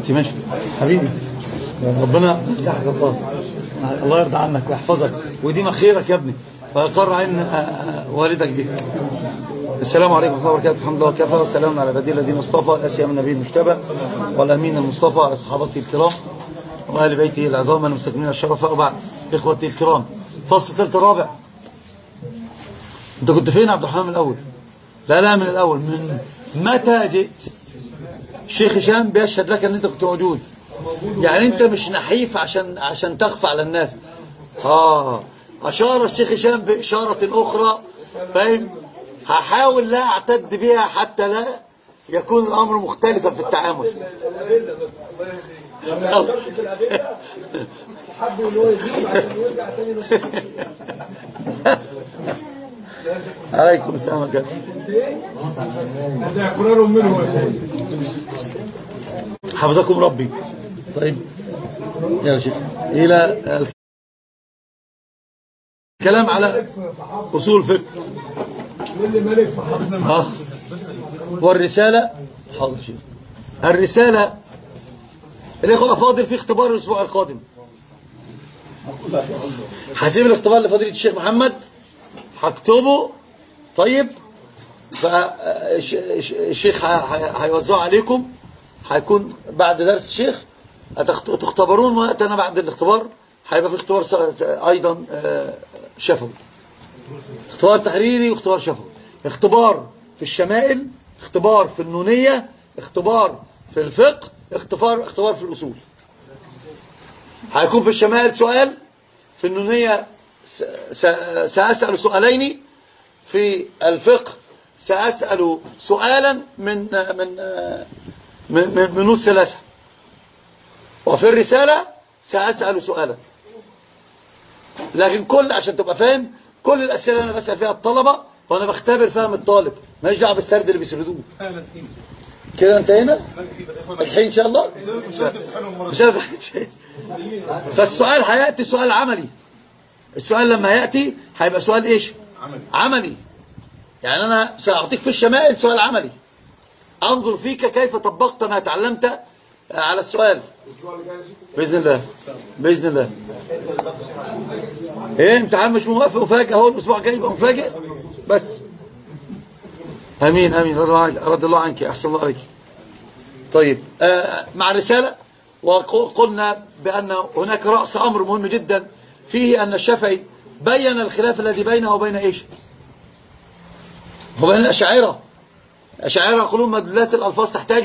دلوقتي ماشي حبيبي. ربنا يفتحك الله يرضى عنك ويحفظك ويديم خيرك يا ابني ويقر عين والدك دي. السلام عليكم ورحمة الله وبركاته. الحمد لله وكفى والسلام على عباد الذين اصطفى لا سيما النبي المجتبى والامين المصطفى على صحابته الكرام واهل بيته العظام المستكملين الشرفاء. وبعد اخوتي الكرام، فصل الثالث الرابع. انت كنت فين يا عبد الرحمن من الاول؟ لا من الاول. من متى جئت؟ الشيخ هشام بيشهد لك ان انت كنت موجود، يعني انت مش نحيف عشان تخفى على الناس. اشار الشيخ هشام باشاره اخرى، فاهم؟ هحاول لا اعتد بها حتى لا يكون الامر مختلفا في التعامل. عليكم السلام عليكم. حفظكم ربي. طيب يا شيخ، الى الكلام على اصول الفقه والرساله. حاضر شيخ. الرساله الاخوه الافاضل في اختبار الاسبوع القادم. هسيب الاختبار لفضيله الشيخ محمد، هكتبه. طيب فالشيخ هيوزعه عليكم، هيكون بعد درس الشيخ تختبرون، وقت انا بعد الاختبار هيبقى في اختبار ايضا شفوي، اختبار تحريري واختبار شفوي، اختبار في الشمائل، اختبار في النونية، اختبار في الفقه، اختبار في الأصول. هيكون في الشمائل سؤال، في النونية سأسأل سؤالين، في الفقه سأسأل سؤالا من نوت ثلاثة، وفي الرسالة سأسأل سؤالا. لكن عشان تبقى فاهم، كل الأسئلة أنا بسأل فيها الطلبة وأنا بختبر فهم الطالب، ماليش دعوه بالسرد اللي بيسردوه. كده انتهينا الحين إن شاء الله. فالسؤال هيأتي سؤال عملي. السؤال لما يأتي هيبقى سؤال إيش؟ عملي. يعني أنا سأعطيك في الشمائل سؤال عملي، أنظر فيك كيف طبقت ما تعلمت على السؤال بإذن الله. بإذن الله. ايه امتحان مش موافق مفاجئ اهو، الاسبوع الجاي يبقى مفاجئ بس. امين امين. رد الله عنك، احسن الله عليك. طيب مع الرسالة، وقلنا بأن هناك رأس أمر مهم جدا فيه، أن الشافعي بين الخلاف الذي بينه وبين إيش؟ وبين الأشاعرة. الأشاعرة يقولون مدلولات الألفاظ تحتاج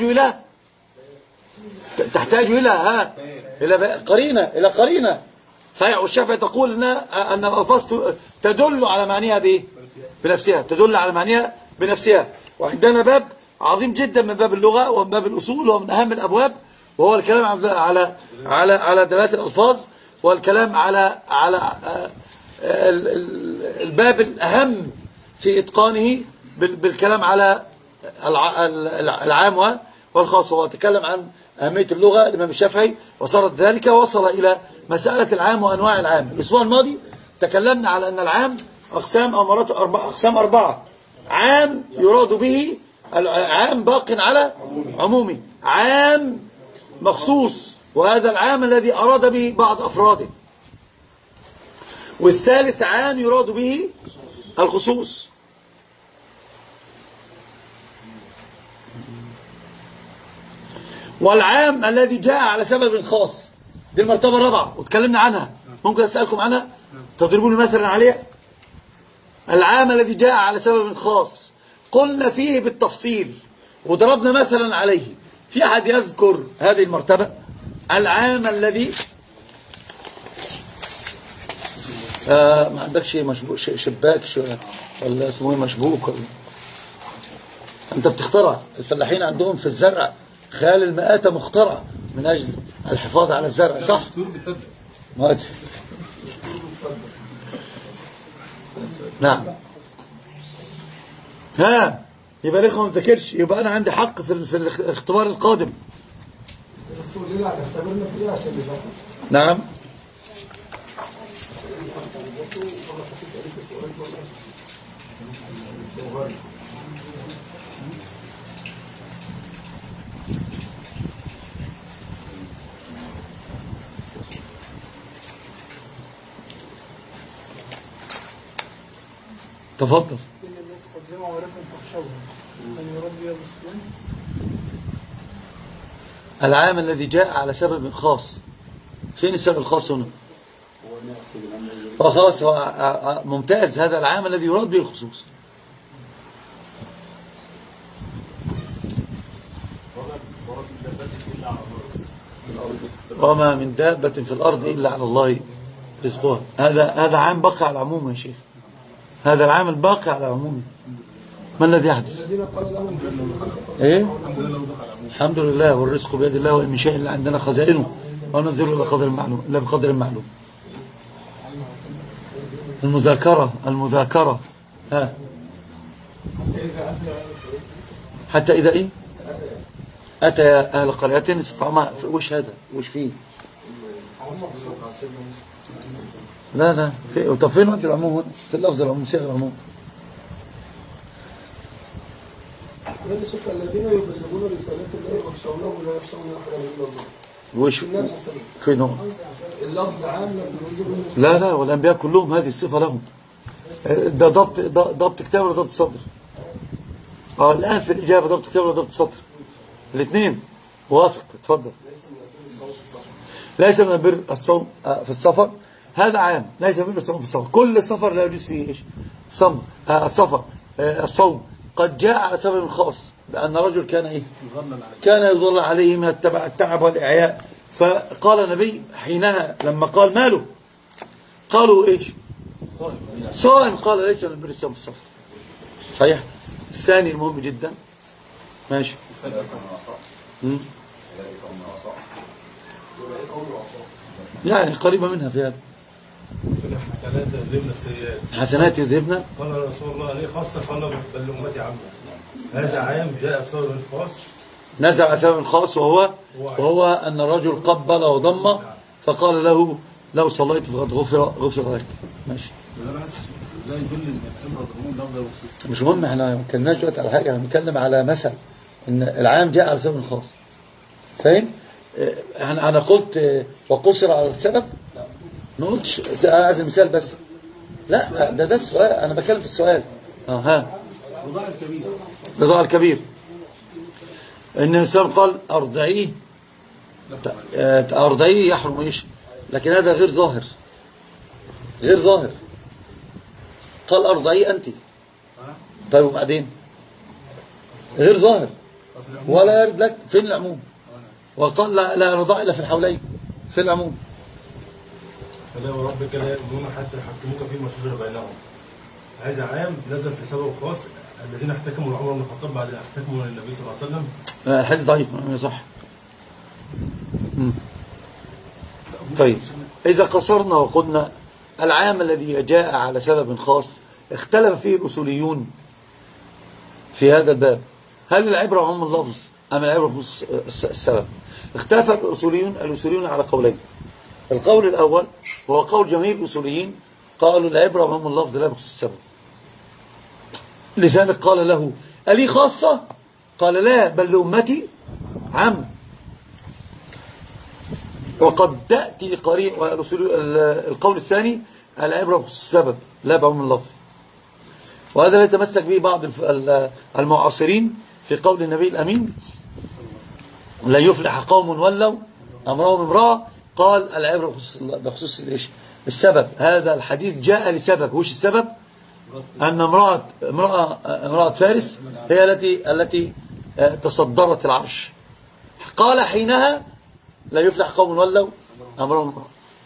إلى قرينة. صحيح. والشافعي تقول أن الألفاظ تدل على معنيها بنفسها، تدل على معنيها بنفسها. وعندنا باب عظيم جدا من باب اللغة ومن باب الأصول ومن أهم الأبواب، وهو الكلام على دلالات الألفاظ، والكلام على الباب الأهم في إتقانه بالكلام على العام والخاص. هو تكلم عن أهمية اللغة الإمام الشافعي، وصارت ذلك وصل إلى مسألة العام وأنواع العام. الأسبوع الماضي تكلمنا على أن العام أقسام أو مرات أقسام أربعة. عام يراد به عام باق على عمومي، عام مخصوص وهذا العام الذي أراد به بعض أفراده، والثالث عام يراد به الخصوص. والعام الذي جاء على سبب خاص، دي المرتبة الرابعة وتكلمنا عنها، ممكن أسألكم عنها تضربوني مثلا عليها. العام الذي جاء على سبب خاص قلنا فيه بالتفصيل وضربنا مثلا عليه. في أحد يذكر هذه المرتبة؟ العام الذي ما عندكش شباك ولا اسمه مشبوك ولا. أنت بتخترع. الفلاحين عندهم في الزرع خيال المآتة مخترع من أجل الحفاظ على الزرع، صح؟ نعم. يبقى الإخوة ما تذكرش، يبقى أنا عندي حق في الاختبار القادم. نعم. تفضل. العام الذي جاء على سبب خاص. فين السبب الخاص هنا؟ خلاص، هو ممتاز. هذا العام الذي يراد به الخصوص. وما من دابة في الأرض إلا على الله رزقها. هذا عام باقي على العموم يا شيخ. هذا العام الباقي على العموم. ما الذي يحدث؟ ايه؟ الحمد لله، والرزق بيد الله، وإن من شيء إلا عندنا خزائنه وننزله إلى قدر معلوم، إلا بقدر معلوم. المذاكرة ها حتى إذا إيه أتى أهل قرية استطعما. وش هذا؟ وش فيه؟ لا طب فين وجه العموم؟ في اللفظ العموم، صيغ العموم. الذين يبلغون رسالات الله ويخشونه ولا يخشون احدا الا الله. وش فين اللفظ عام؟ لا والانبياء كلهم هذه الصفه لهم. ده ضبط كتاب ولا ضبط صدر؟ الان في الاجابه ضبط كتاب ولا ضبط صدر؟ الاثنين. وافق، اتفضل. ليس من البر الصوم في السفر. هذا عام. ليس من البر الصوم في السفر. كل سفر لا يجوز فيه ايش؟ السفر الصوم. قد جاء على سبب خاص، لأن رجل كان إيه؟ كان يظل عليه من التعب والإعياء، فقال النبي حينها لما قال ماله؟ قالوا إيش؟ صائم. قال ليس من البر الصوم في السفر. صحيح. الثاني المهم جدا. ماشي. يعني قريبة منها في هذا. حسنات يذهبن السيئات. حسنات يذهبن. قال رسول الله عليه خاصة، قال بل أمتي عامة. هذا عام جاء بسبب خاص، نزل على سبب خاص، وهو أن الرجل قبل وضم فقال له لو صليت فقد غفر لك. ماشي. لا يدل ان الامر العموم لفظ وخصوص. مش مهم، احنا ما كناش دلوقتي على حاجه، بنتكلم على مثل ان العام جاء على سبب خاص. فاهم؟ انا قلت وقصر على السبب. ما قلتش هذا المثال بس. لا، ده السؤال، انا بتكلم في السؤال. ها رضاع الكبير ان الانسان قال ارضعيه يحرم ايش، لكن هذا غير ظاهر. قال ارضعيه انت. طيب وبعدين غير ظاهر ولا يرد لك. فين العموم؟ وقال لا رضاع الا في الحولين. في العموم. فلا وربك لا يؤمنون حتى يحكموك فيما شجر بينهم. هذا عام نزل في سبب خاص، الذين احتكموا لعمر بن الخطاب بعد احتكموا للنبي صلى الله عليه وسلم. الحديث ضعيف. صح. طيب، إذا قصرنا وقلنا العام الذي جاء على سبب خاص اختلف فيه الأصوليون في هذا الباب، هل العبرة عموم اللفظ أم العبرة بخصوص السبب؟ اختلف الأصوليون على قولين. القول الأول هو قول جميع الأصوليين، قالوا العبرة عموم اللفظ لا بخصوص السبب. لذلك قال له ألي خاصة؟ قال لا، بل لأمتي عام. وقد تأتي قرين. القول الثاني العبرة بخصوص السبب لا بعموم اللفظ، وهذا لا يتمسك به بعض المعاصرين في قول النبي الأمين لا يفلح قوم ولوا أمرهم امرأة. قال العبرة بخصوص السبب. هذا الحديث جاء لسبب. وش السبب؟ أن امرأة فارس هي التي تصدرت العرش. قال حينها لا يفلح قوم ولوا أمرهم امرأة.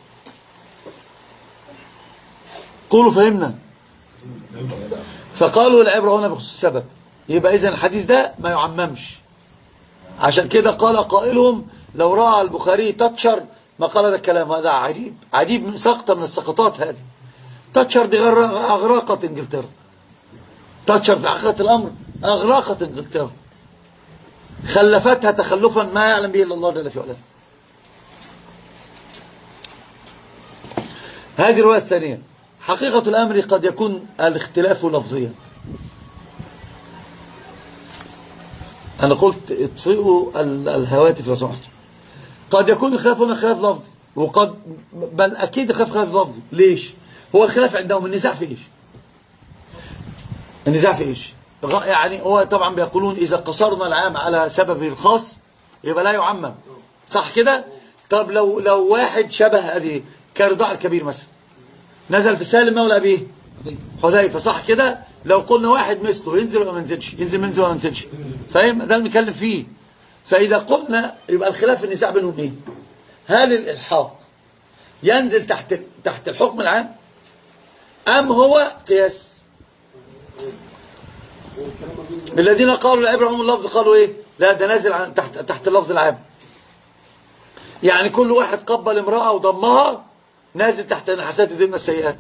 قولوا فهمنا. فقالوا العبرة هنا بخصوص السبب. يبقى إذن الحديث ده ما يعممش. عشان كده قال قائلهم لو رأى البخاري تتشر ما قال هذا الكلام. هذا عجيب من سقطة من السقطات هذه. تتشر دي أغرقت إنجلترا. تتشر في حقيقة الأمر أغرقت إنجلترا، خلفتها تخلفا ما يعلم به إلا الله جل في علاه. هذه الرواية الثانية. حقيقة الأمر قد يكون الاختلاف لفظيا. أنا قلت اطفئوا الهواتف لو سمحتم. قد يكون الخلاف هنا خلاف لفظي، وقد بل أكيد خلاف لفظي. ليش؟ هو الخلاف عندهم النزاع في إيش؟ النزاع في ايش؟ يعني هو طبعا بيقولون اذا قصرنا العام على سببه الخاص يبقى لا يعمم، صح كده؟ طب لو واحد شبه ادي كرضاع الكبير مثلا نزل في سالم مولى ابيه حذيفه، صح كده؟ لو قلنا واحد مثله ينزل ولا ما ينزلش؟ ينزل منزل ولا ما ينزلش؟ فاهم؟ ده اللي بنتكلم فيه. فاذا قلنا يبقى الخلاف في النزاع بينهم ايه؟ هل الالحاق ينزل تحت الحكم العام ام هو قياس؟ الذين قالوا العبره هم اللفظ قالوا ايه؟ لا ده نازل تحت اللفظ العام. يعني كل واحد قبل امرأة وضمها نازل تحت حسنات يذهبن السيئات،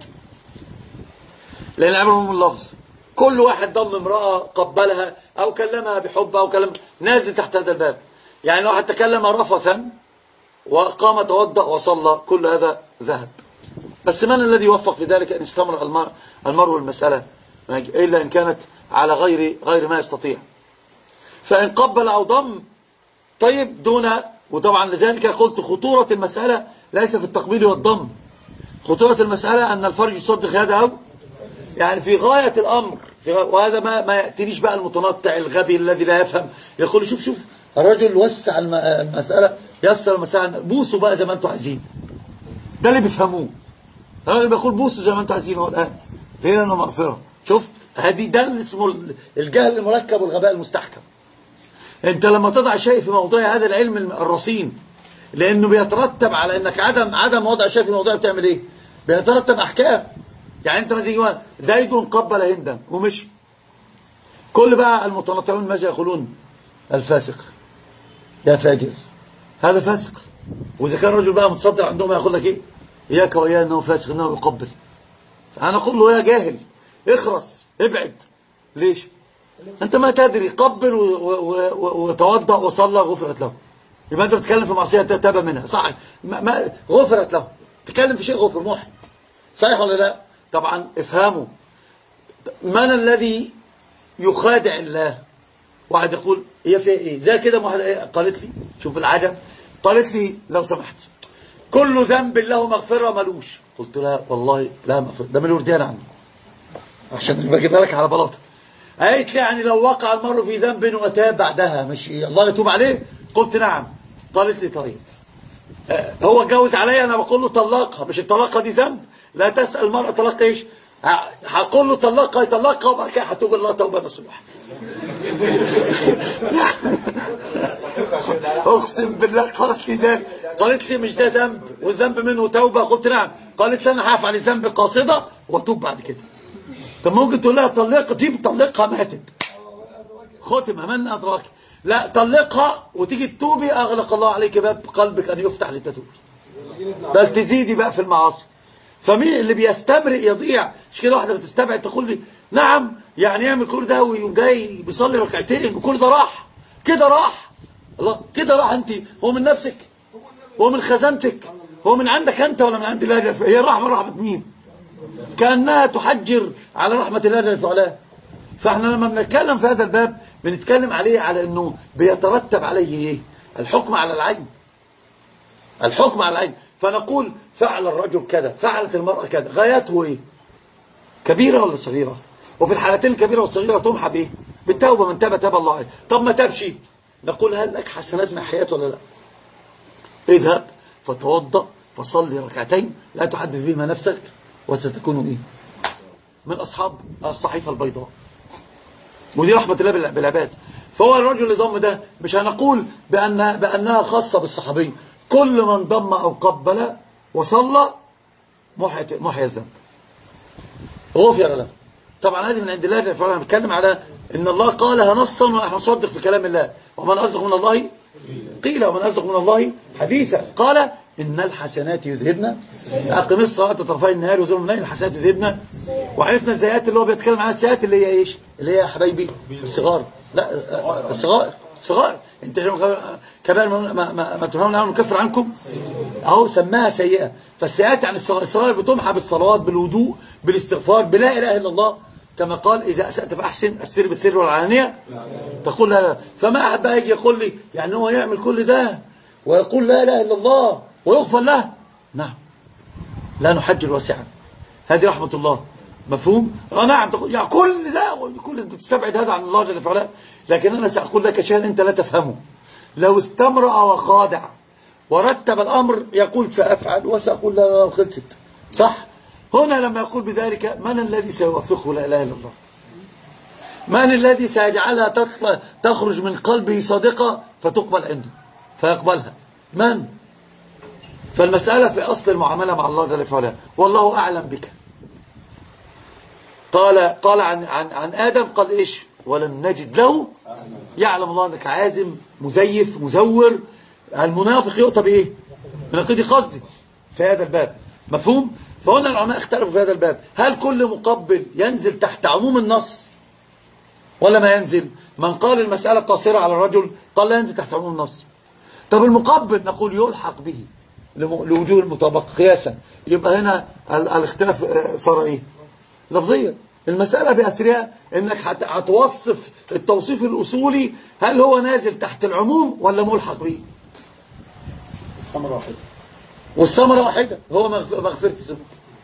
لأن العبرة هم اللفظ. كل واحد ضم امرأة قبلها أو كلمها بحب أو كلم نازل تحت هذا الباب. يعني لو واحد تكلم رفثا وقام توضأ وصلى كل هذا ذهب. بس من الذي يوفق في ذلك أن يستمر المرء المسألة إلا إن كانت على غير ما يستطيع. فإن قبل أو ضم طيب دون. وطبعا لذلك قلت خطورة المسألة ليس في التقبيل والضم، خطورة المسألة أن الفرج يصدق هذا أو يعني في غاية الأمر وهذا ما يأتينيش بقى المتنطع الغبي الذي لا يفهم يقول شوف الرجل وسع المسألة، يسر المسألة، بوسوا بقى زي ما أنتم عايزين. ده اللي بيفهموه. الراجل بيقول بوسوا زي ما أنتم عايزين هو الآن ليه؟ لأنه مغفرة. شفت ده اللي اسمه الجهل المركب والغباء المستحكم. انت لما تضع شيء في موضوع هذا العلم الرصين لانه بيترتب على انك عدم وضع شيء في موضوع بتعمل ايه؟ بيترتب احكام. يعني انت مثلا زيد قبل هندا ومشي، كل بقى المتنطعون ماذا يقولون؟ الفاسق يا فاجر، هذا فاسق. واذا كان رجل بقى متصدر عندهم يقول لك ايه؟ اياك واياه انه فاسق انه يقبل. فانا اقول له يا جاهل اخرس ابعد. ليش؟ انت ما تدري. قبل وتوضأ وصلى غفرت له. يبقى انت بتتكلم في معصية تاب منها، صح؟ ما غفرت له. تتكلم في شيء غفر محن، صحيح ولا لا؟ طبعا افهموا من الذي يخادع الله. واحد يقول هي في ايه زي كده، واحده قالت لي شوف العجب، قالت لي لو سمحت كل ذنب له مغفرة ملوش. قلت لها والله لا مغفرة، ده من الورديان عني عشان بجيبها لك على بلاطه. قالت لي يعني لو وقع المرء في ذنب وتاب بعدها مش الله يتوب عليه؟ قلت نعم. قالت لي طيب هو اتجوز عليا، انا بقول له طلقها، مش الطلاقه دي ذنب؟ لا تسال المرأة طلاق ايش؟ هقول له طلقها يطلقها وبعد كده هتوب الله توبه نصوح. اقسم بالله قالت لي ده، قالت لي مش ده ذنب والذنب منه توبه؟ قلت نعم. قالت لي انا هعفو عن الذنب قاصده واتوب بعد كده. طب ممكن تقول لها طلقها، تيجي طلقها ماتت ختمها من ادراك. لا طلقها وتيجي تتوبي اغلق الله عليك باب قلبك ان يفتح لتتوبي، بل تزيدي بقى في المعاصي. فمين اللي بيستمرئ يضيع؟ مش كده واحده بتستبعد تقول لي نعم يعني يعمل كل ده ويقوم جاي بيصلي ركعتين وكل ده راح كده راح. الله كده راح. انت هو من نفسك؟ هو من خزانتك؟ هو من عندك انت ولا من عند الله؟ هي الرحمه رحمه مين؟ كانها تحجر على رحمه الله جل وعلا. فاحنا لما بنتكلم في هذا الباب بنتكلم عليه على انه بيترتب عليه ايه؟ الحكم على العين. الحكم على العين. فنقول فعل الرجل كذا، فعلت المرأة كذا، غايته ايه؟ كبيرة ولا صغيرة؟ وفي الحالتين الكبيرة والصغيرة تمحى بايه؟ بالتوبة. من تاب تاب الله عليه. طب ما تابش نقول هل لك حسنات من حياته ولا لا؟ اذهب فتوضأ فصلي ركعتين لا تحدث بهما نفسك وستكون ايه؟ من اصحاب الصحيفة البيضاء. ودي رحمة الله بالعباد. فهو الرجل اللي ضم ده مش هنقول بأنها خاصة بالصحابي. كل من ضم أو قبل وصلى محيا الذنب غفر له. طبعا هذه من عند الله. فأنا بتكلم على إن الله قالها نصا ونحن نصدق في كلام الله. ومن أصدق من الله قيل ومن أصدق من الله حديثا. قال إن الحسنات يذهبن، أقم الصلاة طرفي النهار وزلوا الليل، الحسنات يذهبن. وعرفنا الزيات اللي هو بيتكلم عنها، السيئات اللي هي ايش؟ اللي هي يا حبايبي الصغار. لا الصغار انت كبار ما تنهون عنه نكفر عنكم اهو سماها سيئة. فالسيئات يعني الصغار بتمحى بالصلوات بالوضوء بالاستغفار بلا اله الا الله. كما قال اذا اسأت فاحسن السر بالسر والعلانية تقول لا. فما احب يجي يقول لي يعني هو يعمل كل ده ويقول لا اله الا الله ويغفر له؟ نعم لا نحجر واسعا. هذه رحمة الله. مفهوم؟ نعم يعني كل ده انت بتستبعد هذا عن الله جل وعلا، لكن انا ساقول لك شيئا انت لا تفهمه. لو استمرأ وخادع ورتب الامر يقول سافعل وساقول لا خلصت، صح؟ هنا لما يقول بذلك من الذي سيوفقه لا اله الا الله؟ من الذي سيجعلها تخرج من قلبه صادقة فتقبل عنده فيقبلها؟ من؟ فالمسألة في أصل المعاملة مع الله جل وعلا. والله أعلم بك. قال عن آدم قال إيش؟ ولم نجد له. يعلم الله أنك عازم مزيف مزور. المنافق يؤتى بإيه؟ من قيد قصدي في هذا الباب. مفهوم؟ فهنا العلماء اختلفوا في هذا الباب. هل كل مقبل ينزل تحت عموم النص ولا ما ينزل؟ من قال المسألة قاصرة على الرجل قال لا ينزل تحت عموم النص. طب المقبل نقول يلحق به لوجوه المطابقة قياسا. يبقى هنا الاختلاف صار ايه؟ لفظيا. المسألة بأسرها انك هتوصف التوصيف الأصولي هل هو نازل تحت العموم ولا ملحق به؟ الثمرة واحدة والثمرة واحدة هو مغفرة الذنوب.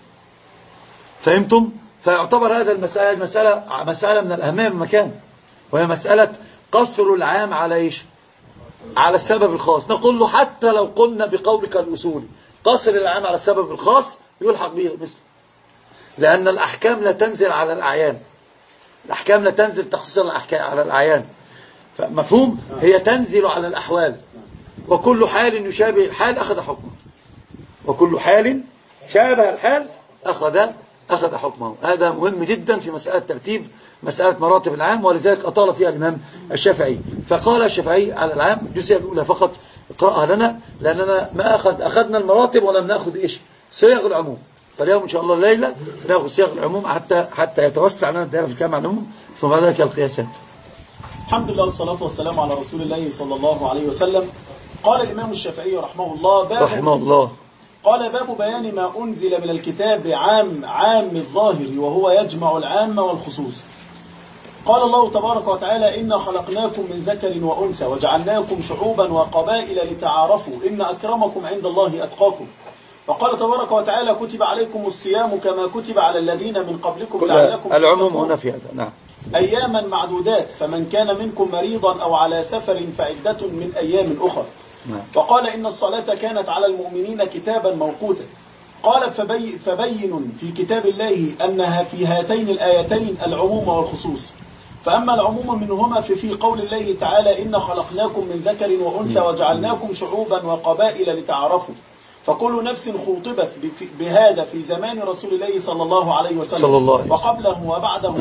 فهمتم؟ فيعتبر هذا مسألة من الأهمية بمكان، وهي مسألة قصر العام على إيش؟ على السبب الخاص. نقول له حتى لو قلنا بقولك الأصولي قصر العام على السبب الخاص يلحق به مثل، لأن الأحكام لا تنزل على الأعيان. الأحكام لا تنزل تخصيصا على الأعيان. فمفهوم؟ هي تنزل على الأحوال. وكل حال يشابه الحال أخذ حكمه، وكل حال شابه الحال أخذ حكمه. هذا مهم جدا في مسألة ترتيب مسألة مراتب العام، ولذلك أطال فيها الإمام الشافعي. فقال الشافعي على العام الجزئية الأولى فقط اقرأها لنا، لأننا ما أخذنا المراتب ولم نأخذ إيش؟ صيغ العموم. فاليوم إن شاء الله الليلة نأخذ صيغ العموم حتى يتوسع لنا الدائرة في الكلام عن العموم، ثم بعد ذلك القياسات. الحمد لله والصلاة والسلام على رسول الله صلى الله عليه وسلم. قال الإمام الشافعي رحمه الله قال باب بيان ما أنزل من الكتاب عام الظاهر وهو يجمع العام والخصوص. قال الله تبارك وتعالى إنا خلقناكم من ذكر وأنثى وجعلناكم شعوبا وقبائل لتعارفوا إن أكرمكم عند الله أتقاكم. وقال تبارك وتعالى كتب عليكم الصيام كما كتب على الذين من قبلكم لعلكم العموم هنا في هذا. نعم. أياما معدودات فمن كان منكم مريضا أو على سفر فعدة من أيام أخر. وقال إن الصلاة كانت على المؤمنين كتابا موقوتا. قال فبين في كتاب الله أنها في هاتين الآيتين العموم والخصوص. فأما العموم منهما في قول الله تعالى إن خلقناكم من ذكر وأنثى وجعلناكم شعوبا وقبائل لتعارفوا. فكل نفس خوطبت بهذا في زمان رسول الله صلى الله عليه وسلم وقبله وبعده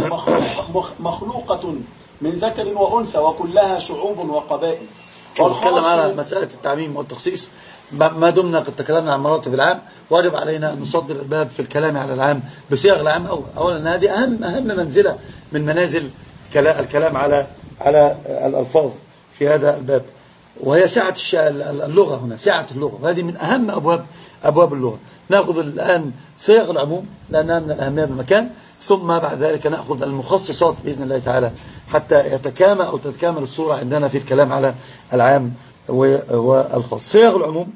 مخلوقة من ذكر وأنثى وكلها شعوب وقبائل. نتكلم على مسألة التعميم والتخصيص. ما دمنا قد تكلمنا عن مراتب العام واجب علينا أن نصدر الباب في الكلام على العام بصيغ العام. أولا هذه أهم منزلة من منازل الكلام على الألفاظ في هذا الباب، وهي سعة اللغة. هنا سعة اللغة، وهذه من أهم أبواب اللغة. نأخذ الآن صيغ العموم لأنها من الأهمية بالمكان، ثم بعد ذلك نأخذ المخصصات بإذن الله تعالى حتى تتكامل الصورة عندنا في الكلام على العام والخاص. صيغ العموم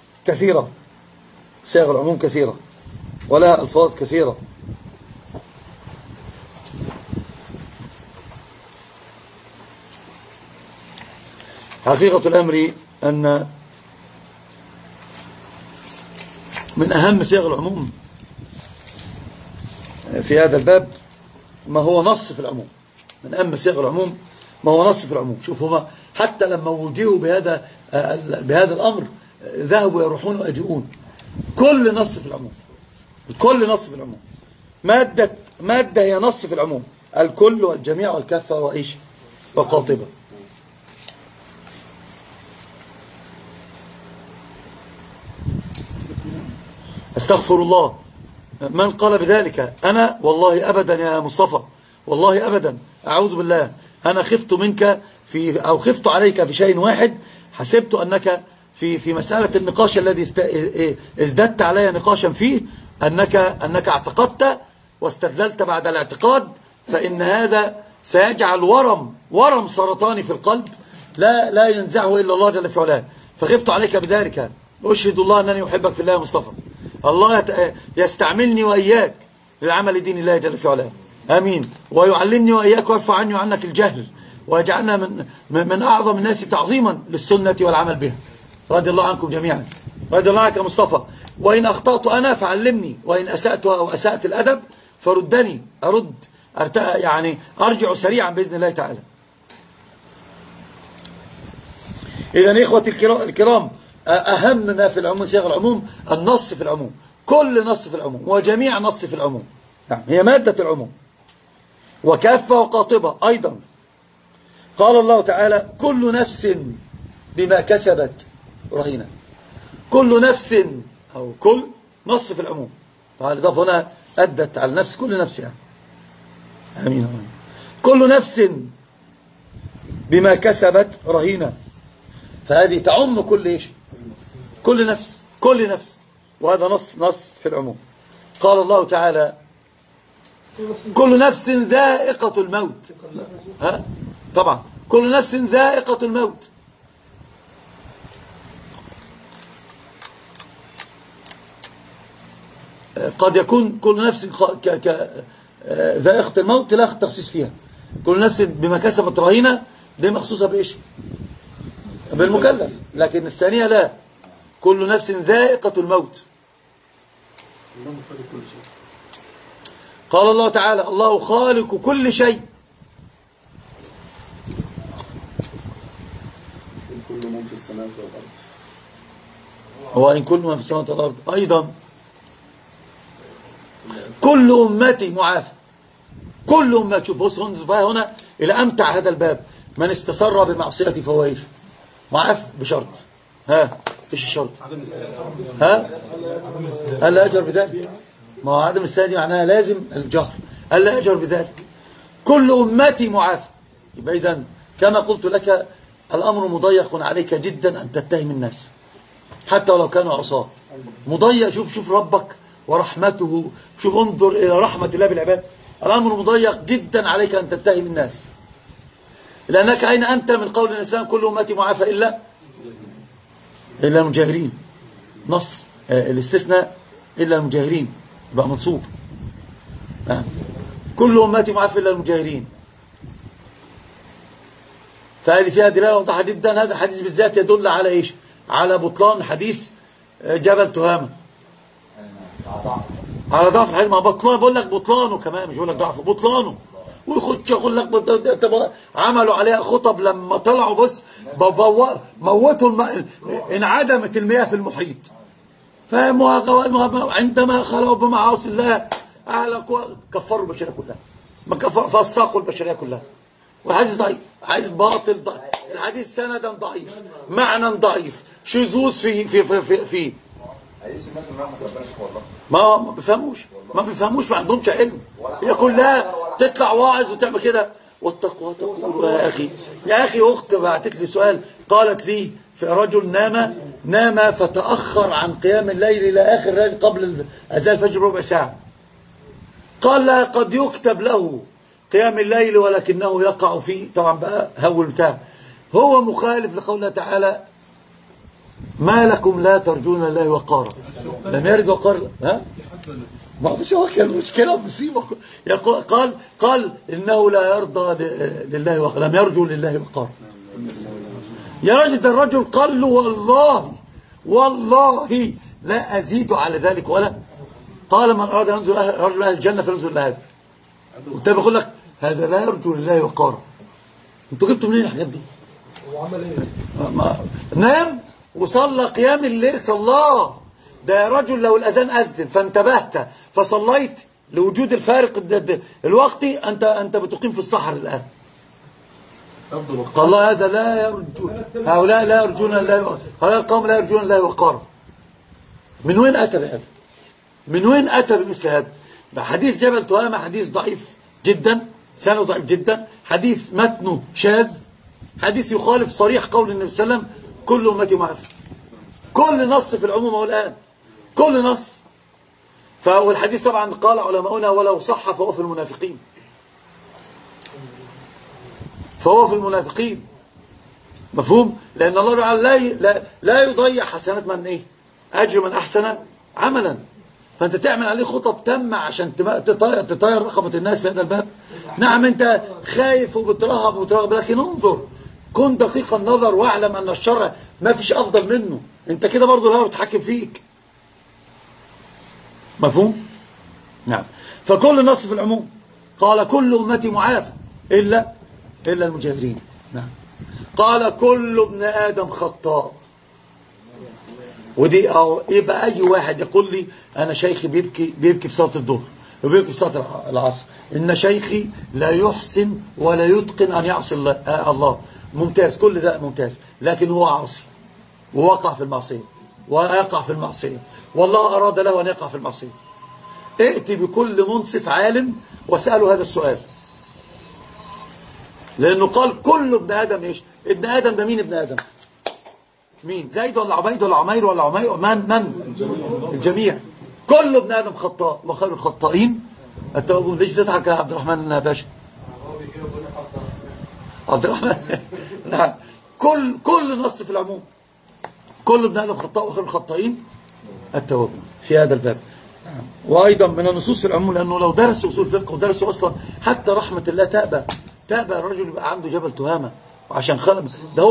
كثيرة ولها ألفاظ كثيرة. حقيقة الأمر أن من أهم صيغ العموم في هذا الباب ما هو نص في العموم. من أهم صيغ العموم ما هو نص في العموم. شوفوا حتى لما وجهوا بهذا الأمر ذهبوا يروحون ويجيئون. كل نص في العموم مادة هي نص في العموم. الكل والجميع والكافة وإيش وقاطبة. استغفر الله. من قال بذلك؟ أنا والله أبدا يا مصطفى، والله أبدا. أعوذ بالله. أنا خفت منك أو خفت عليك في شيء واحد. حسبت أنك في مسألة النقاش الذي ازددت علي نقاشا فيه أنك اعتقدت واستدللت بعد الاعتقاد، فإن هذا سيجعل ورم سرطاني في القلب لا ينزعه إلا الله جل في علاه. فخفت عليك بذلك. أشهد الله أنني أحبك في الله يا مصطفى. الله يستعملني وإياك للعمل دين الله جل في علاه. آمين. ويعلمني وإياك ويرفع عني وعنك الجهل، ويجعلنا من أعظم الناس تعظيما للسنة والعمل بها. رضي الله عنكم جميعا. رضي الله عنك يا مصطفى. وإن أخطأت أنا فعلمني، وإن أسأت أو أسأت الأدب فردني، يعني أرجع سريعا بإذن الله تعالى. إذن إخوتي الكرام، أهم ما في العموم، صيغ العموم، النص في العموم، كل نص في العموم وجميع نص في العموم. نعم، هي مادة العموم. وكافة وقاطبة أيضا. قال الله تعالى: كل نفس بما كسبت رهينة. كل نفس، أو كل نص في العموم. طبعا الإضافة هنا أدت على نفس، كل نفس يعني. آمين. كل نفس بما كسبت رهينة، فهذه تعم كل إيش؟ كل نفس، كل نفس. وهذا نص في العموم. قال الله تعالى: كل نفس ذائقة الموت. طبعا كل نفس ذائقة الموت. قد يكون كل نفس ذائقة الموت لا تخصيص فيها. كل نفس بما كسبت رهينة دي مخصوصة بإيش؟ بالمكلف. لكن الثانية لا، كل نفس ذائقة الموت. قال الله تعالى: الله خالق كل شيء. كل من في السماوات والأرض. وإن كل من في السماوات والأرض أيضا. كل أمتي معافى. كل أمتي. شوف بص هنا إلى أمتع هذا الباب: من استسر بمعصيتي فهو إيش؟ معافى بشرط. فيش الشرط. ألا أجر بذلك. ما هو عدم السنة دي معناها لازم الجهر. ألا أجر بذلك. كل أمتي معافى. يبقى إذن كما قلت لك الأمر مضيق عليك جدا أن تتهم الناس حتى ولو كانوا عصاه. مضيق. شوف ربك ورحمته. شوف انظر إلى رحمة الله بالعباد. الأمر مضيق جدا عليك أن تتهم الناس، لأنك أين أنت من قول الإنسان كل أمتي معافى إلا المجاهرين. نص الاستثناء إلا المجاهرين يبقى منصوب. كل أمتي معافى إلا المجاهرين. فهذه فيها دلالة واضحة جدا. هذا الحديث بالذات يدل على إيش؟ على بطلان حديث جبل تهامة، على ضعف الحديث. ما بطلان، بقول لك بطلانه كمان، مش بقول لك ضعفه، بطلانه. ويخش يقول لك عملوا عليها خطب لما طلعوا بص موتوا انعدمت المياه في المحيط. عندما خلوا بمعاصي الله كفروا البشرية كلها، فسقوا البشرية كلها. والحديث ضعيف، حديث باطل ضعيف. الحديث سندا ضعيف، معنى ضعيف، شذوذ في حديث الناس اللي ما ربنا والله ما بيفهموش، ما عندهمش علم. هي كلها تطلع واعظ وتعمل كده. والتقوى تقول يا اخي اخت بعتت لي سؤال، قالت لي في رجل نام فتأخر عن قيام الليل الى اخر الليل قبل اذان الفجر ربع ساعة. قال لا، قد يكتب له قيام الليل ولكنه يقع فيه. طبعا بقى هول بتاع، هو مخالف لقول الله تعالى: ما لكم لا ترجون الله وقارا. لم يرد وقار. ما فيش. هو كان المشكله مصيبه. قال انه لا يرضى لله وقارا، لم يرجو لله وقارا. يا راجل، ده الرجل قال له والله لا ازيد على ذلك ولا. قال: من اراد ان ينزل رجل اهل الجنه فينزل لهذا. وانت بقول لك هذا لا يرجو لله وقارا. انتوا جبتوا منين الحاجات دي؟ هو عمل ايه؟ نام وصلى قيام الليل. صلاه. ده رجل لو الأذان أذن فانتبهت فصليت لوجود الفارق الوقتي، أنت بتقيم في الصحراء الآن. قال الله: هذا لا يرجو، هؤلاء لا يرجون الله، هؤلاء القوم لا يرجون الله وقارا. من وين أتى بهذا؟ من وين أتى بمثل هذا؟ حديث جبل تهامة حديث ضعيف جدا، سنده ضعيف جدا، حديث متنه شاذ، حديث يخالف صريح قول النبي صلى الله عليه وسلم: كل أمتي معافى. كل نص في العموم هو الآن، كل نص. فالحديث طبعا قال علماؤنا: ولو صح فهو في المنافقين، فهو في المنافقين. مفهوم؟ لأن الله تعالى لا يضيع حسنات من إيه؟ أجر من أحسن عملا. فأنت تعمل عليه خطب تامة عشان تطير رقبة الناس في هذا الباب. نعم أنت خايف وبترهب لكن انظر، كن دقيق النظر واعلم أن الشرع ما فيش أفضل منه. أنت كده برضو الهوى بتحكم فيك. مفهوم؟ نعم. فكل نص في العموم قال كل أمتي معافى إلا المجاهرين. نعم. قال كل ابن آدم خطاء. ودي يبقى أي واحد يقول لي أنا شيخي بيبكي في صلاة الظهر وبيبكي في صلاة العصر، إن شيخي لا يحسن ولا يتقن أن يعصي الله، ممتاز، كل ده ممتاز، لكن هو عاصي ووقع في المعصية والله أراد له أن يقع في المعصية. ائتي بكل منصف عالم واسأله هذا السؤال، لأنه قال كل ابن آدم إيش؟ ابن آدم ده مين ابن آدم؟ مين؟ زيد ولا عبيد ولا عمير ولا عمير؟ من؟ الجميع. كل ابن آدم خطاء وخير الخطائين التوابون. ليش تضحك يا عبد الرحمن باشا؟ عبد الرحمن نعم. كل نص في العموم كل ابن آدم خطاء وخير الخطائين التوابون في هذا الباب. وأيضا من النصوص في العموم، لأنه لو درسوا أصول فقه ودرسوا أصلا حتى رحمة الله تأبى الرجل يبقى عنده جبل تهامة وعشان خلق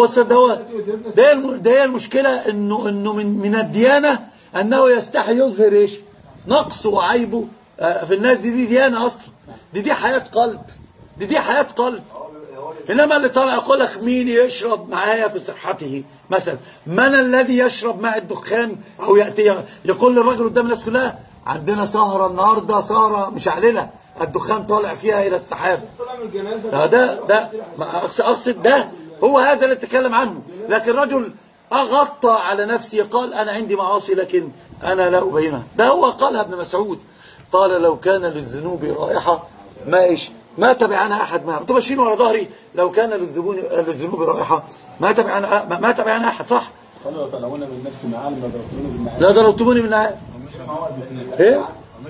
ده هي المشكلة، إنه من الديانة أنه يستحي يظهر إيش؟ نقصه وعيبه في الناس. دي ديانة أصلا، دي حياة قلب، دي حياة قلب. إنما اللي طالع يقول لك مين يشرب معايا في صحته مثلا، من الذي يشرب مع الدخان أو يأتي يقول للرجل قدام الناس كلها عندنا سهرة النهاردة، سهرة مشعللة الدخان طالع فيها إلى السحاب. ده أقصد ده هو هذا اللي اتكلم عنه. لكن رجل أغطى على نفسه قال أنا عندي معاصي لكن أنا لا أبينها. ده هو قالها ابن مسعود، قال لو كان للذنوب رائحة ما تبعنا أحد معه. أنتوا ماشيين ورا ظهري، لو كان للذنوب رائحة ما تبعنا أحد. صح؟ قالوا تلعون من نفس معالم لا ضربتموني بالنعال. ايه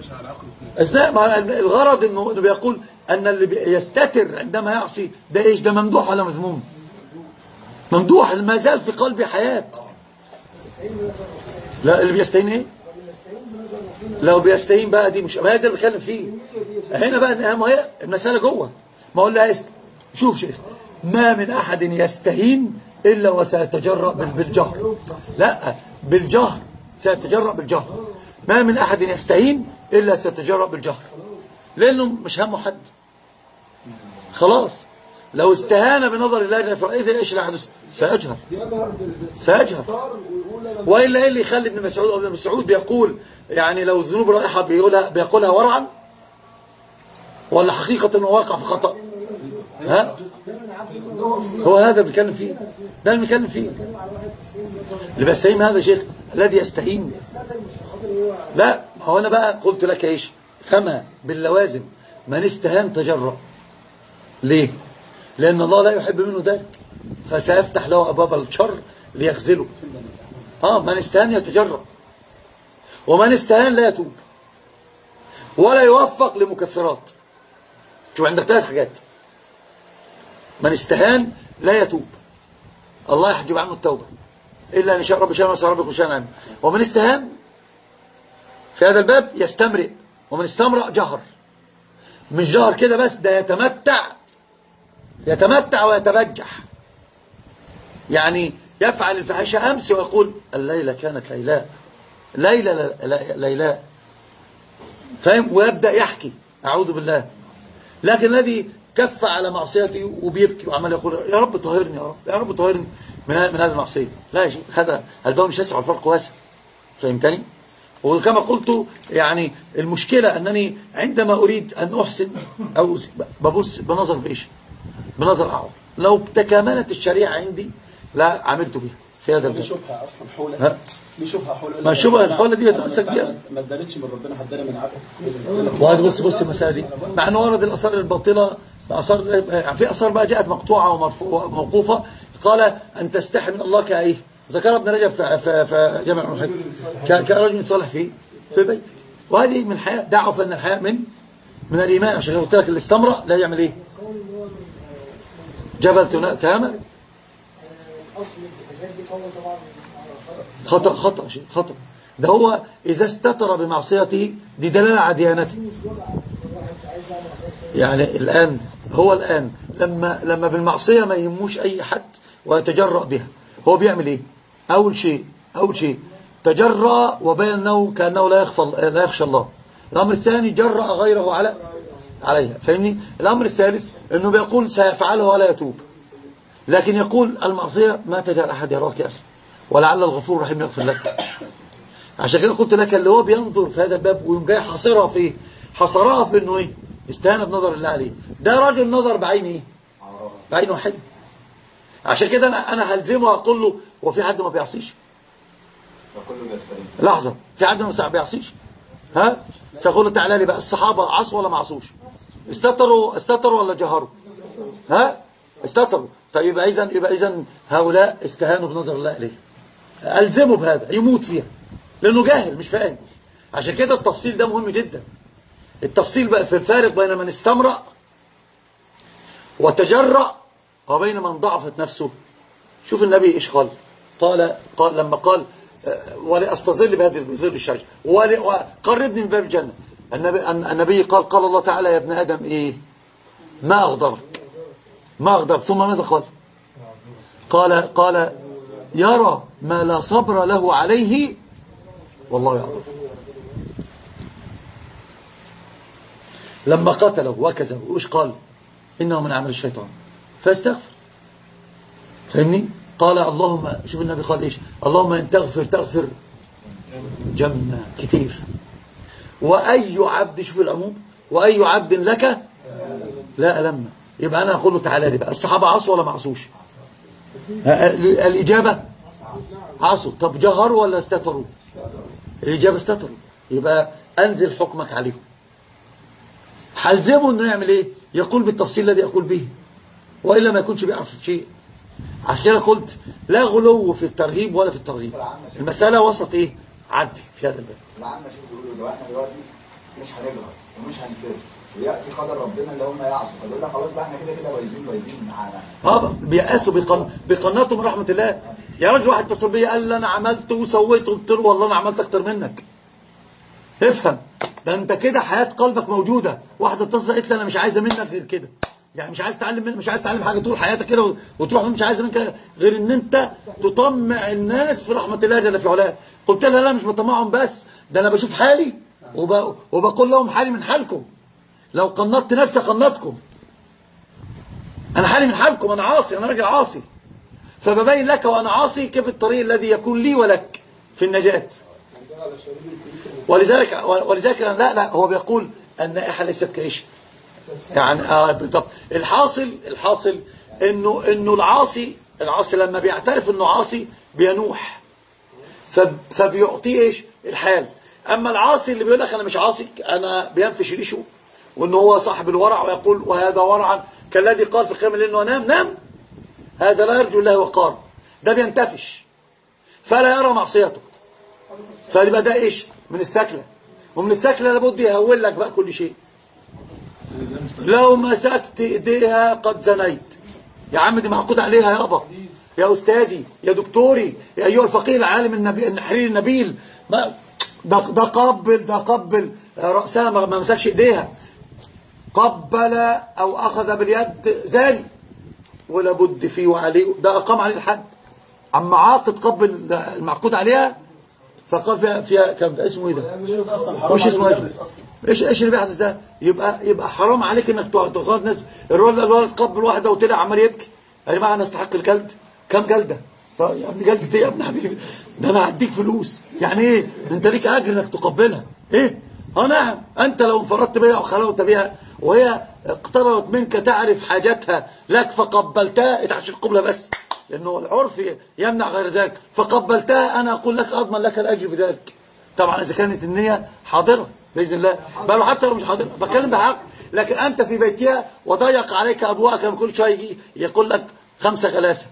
الغرض انه بيقول ان اللي يستتر عندما يعصي ده ايش؟ ده ممدوح ولا مذموم؟ ممدوح، ما زال في قلبي حياة. لا اللي بيستهين ايه؟ لو بيستهين بقى دي مش ما ده اللي بتكلم فيه هنا بقى. ما هي المسألة جوه. ما اقول لها شوف شيخ، ما من احد يستهين الا وسيتجرأ بالجهر. لا بالجهر، سيتجرأ بالجهر. ما من أحد يستهين إلا سيتجرأ بالجهر، لأنه مش همه حد. خلاص لو استهان بنظر الله فإذا إيش اللي حدث؟ سيجهر. وإلا إيه اللي يخلي ابن مسعود بيقول يعني لو الذنوب رائحة بيقولها ورعا ولا حقيقة أنه واقع في خطأ؟ ها؟ هو هذا بيتكلم فيه، ده اللي بيتكلم فيه. اللي بيستهين هذا شيخ الذي يستهين. لا هو أنا بقى قلت لك إيش؟ فما باللوازم من استهان تجرأ. ليه؟ لأن الله لا يحب منه ذلك، فسيفتح له أبواب الشر ليخذله. من استهان يتجرأ، ومن استهان لا يتوب ولا يوفق لمكفرات. شوف عندك 3 حاجات: من استهان لا يتوب، الله يحجب عنه التوبة إلا أن شاء رب شاء وسع ربك وشاء عنه. ومن استهان في هذا الباب يستمرئ، ومن استمرأ جهر. مش جهر كده بس، ده يتمتع ويتبجح، يعني يفعل الفحشة أمس ويقول الليلة كانت ليلاء فاهم، ويبدأ يحكي أعوذ بالله. لكن الذي كف على معصيته وبيبكي وعمال يقول يا رب طهرني، يا رب طهرني من هذه المعصية، لا يا شيء، هذا الباب مش يسع والفرق واسع. فهمتني؟ وكما قلت يعني المشكلة أنني عندما أريد أن أحسن أو ببص بنظر بإيش؟ بنظر أعور. لو تكاملت الشريعة عندي لا عملت بها في هذا الباب. شبهة أصلا حولها، دي شبهة حول، ما الشبهة الحولة دي بتمسك بيها، ما ادارتش من ربنا، حدنا من عبد. وهذا بص المسألة دي، مع أنه ورد الآثار الباطلة، في آثار بقى جاءت مقطوعة وموقوفة، قال أن تستحي من الله كأيه. ذكر ابن رجب في جامع المحيط كرجل صالح في بيتك. وهذه من حياة دعوة، فإن الحياة من الإيمان. عشان قلت لك اللي استمر لا يعمل إيه؟ جبل تهامة. خطأ شيء خطأ. ده هو إذا استتر بمعصيته دي دلالة على ديانته. يعني الآن هو الآن لما بالمعصية ما يهموش أي حد ويتجرأ بها، هو بيعمل إيه؟ أول شيء تجرأ وبين أنه كأنه لا يخشى الله. الأمر الثاني جرأ غيره عليها، فاهمني؟ الأمر الثالث أنه بيقول سيفعله ولا يتوب، لكن يقول المعصية ما تجعل أحد يراك يا أخي، ولعل الغفور الرحيم يغفر لك. عشان كده قلت لك اللي هو بينظر في هذا الباب ويوم جاي حاصرها في ايه؟ حصرها في انه ايه؟ استهان بنظر الله عليه. ده راجل نظر بعين ايه؟ بعين واحده. عشان كده انا هلزمه واقول له هو في حد ما بيعصيش؟ لحظه، في حد ما بيعصيش؟ ها؟ سأقول له تعالى لي بقى، الصحابه عصوا ولا ما عصوش؟ استتروا ولا جهروا؟ ها؟ استتروا. طيب يبقى اذا هؤلاء استهانوا بنظر الله عليه. ألزمه بهذا، يموت فيها لأنه جاهل مش فاهم. عشان كده التفصيل ده مهم جدا. التفصيل بقى في الفارق بين من استمرأ وتجرأ وبين من ضعفت نفسه. شوف النبي إيش قال لما قال ولأستظل بهذه ظل الشجر وقربني من باب الجنة. النبي قال الله تعالى يا ابن آدم إيه؟ ما أغضبك ثم ماذا قال يرى ما لا صبر له عليه والله يعذر. لما قتله وكذا وإيش قال؟ إنه من عمل الشيطان فاستغفر. فاهمني؟ قال اللهم، شوف النبي قال إيش؟ اللهم إن تغفر جنة كتير. وأي عبد، شوف العموم، وأي عبد لك لا ألم. يبقى أنا أقول له تعالى لي بقى، الصحابة عصوا ولا ما عصوش؟ الإجابة عصوا. طب جهروا ولا استتروا؟ الإجابة استتروا. يبقى أنزل حكمك عليهم. حلزمه أنه يعمل إيه؟ يقول بالتفصيل الذي يقول به، وإلا ما يكونش بيعرف شيء. عشان كده قلت لا غلو في الترغيب ولا في الترغيب. المسألة وسط إيه؟ عدل في هذا الباب. العامة شوف بيقولوا لو احنا دلوقتي مش هنجهر ومش هنسير ويأتي قدر ربنا اللي هم يعصوا، فبيقول لك خلاص بقى احنا كده بايظين معانا. بيأسوا بيقنطوا من رحمة الله. يا راجل واحد اتصل بيا قال لي انا عملت وسويت، قلت له والله انا عملت اكتر منك. افهم، ده انت كده حياة قلبك موجودة. واحدة اتصل قالت لي انا مش عايزة منك غير كده، يعني مش عايز تعلم حاجة طول حياتك كده وتروح مش عايزة منك غير ان انت تطمع الناس في رحمة الله جل في علاه. قلت لها لا مش بطمعهم بس، ده انا بشوف حالي وبقول لهم حالي من حالكم. لو قنطت نفسي قنطكم. انا حالي من حالكم، انا عاصي، انا راجل عاصي، فببين لك وانا عاصي كيف الطريق الذي يكون لي ولك في النجاة. ولذلك لا هو بيقول النائحة ليست كايش. يعني بالضبط. الحاصل انه العاصي لما بيعترف انه عاصي بينوح، فبيعطيه ايش؟ الحال. اما العاصي اللي بيقول لك انا مش عاصي، انا بينفش ريشه وانه هو صاحب الورع ويقول وهذا ورعا كالذي قال في قيام الليل ونام نام، هذا لا يرجو الله وقار. ده بينتفش فلا يرى معصيته، فيبقى ده ايش؟ من السكلة. ومن السكلة لابد يهول لك بقى كل شيء. لو مسكت ايديها قد زنيت. يا عم دي معقود عليها يابا، يا استاذي، يا دكتوري، يا ايها الفقيه العالم النحرير النبيل، ده قبل رأسها، ما مسكش ايديها. قبل او اخذ باليد زاني ولا بد فيه وعليه، ده اقام عليه الحد. اما عاقد قبل المعقود عليها فقال فيها كم ده اسمه ايه ده؟ مش اسمه ايه؟ ايش اللي بيحدث ده؟ يبقى حرام عليك انك تقعد ناس. الولد قبل واحده وطلع عمال يبكي. يا جماعه انا استحق الجلد. كم جلده؟ يا ابني جلده ايه يا ابن حبيبي؟ ده انا هديك فلوس. يعني ايه؟ انت ليك اجر انك تقبلها. ايه؟ نعم. انت لو انفردت بها وخلوت بها وهي اقتربت منك تعرف حاجتها لك فقبلتها، اتعشى القبلة بس، لأنه العرف يمنع غير ذلك. فقبلتها، أنا أقول لك أضمن لك الأجر في ذلك. طبعا إذا كانت النية حاضرة بإذن الله، بل حتى لو مش حاضرة بتكلم بحق. لكن أنت في بيتها وضيق عليك أبوها، كان كل شوية يجي يقول لك 5 غلاسة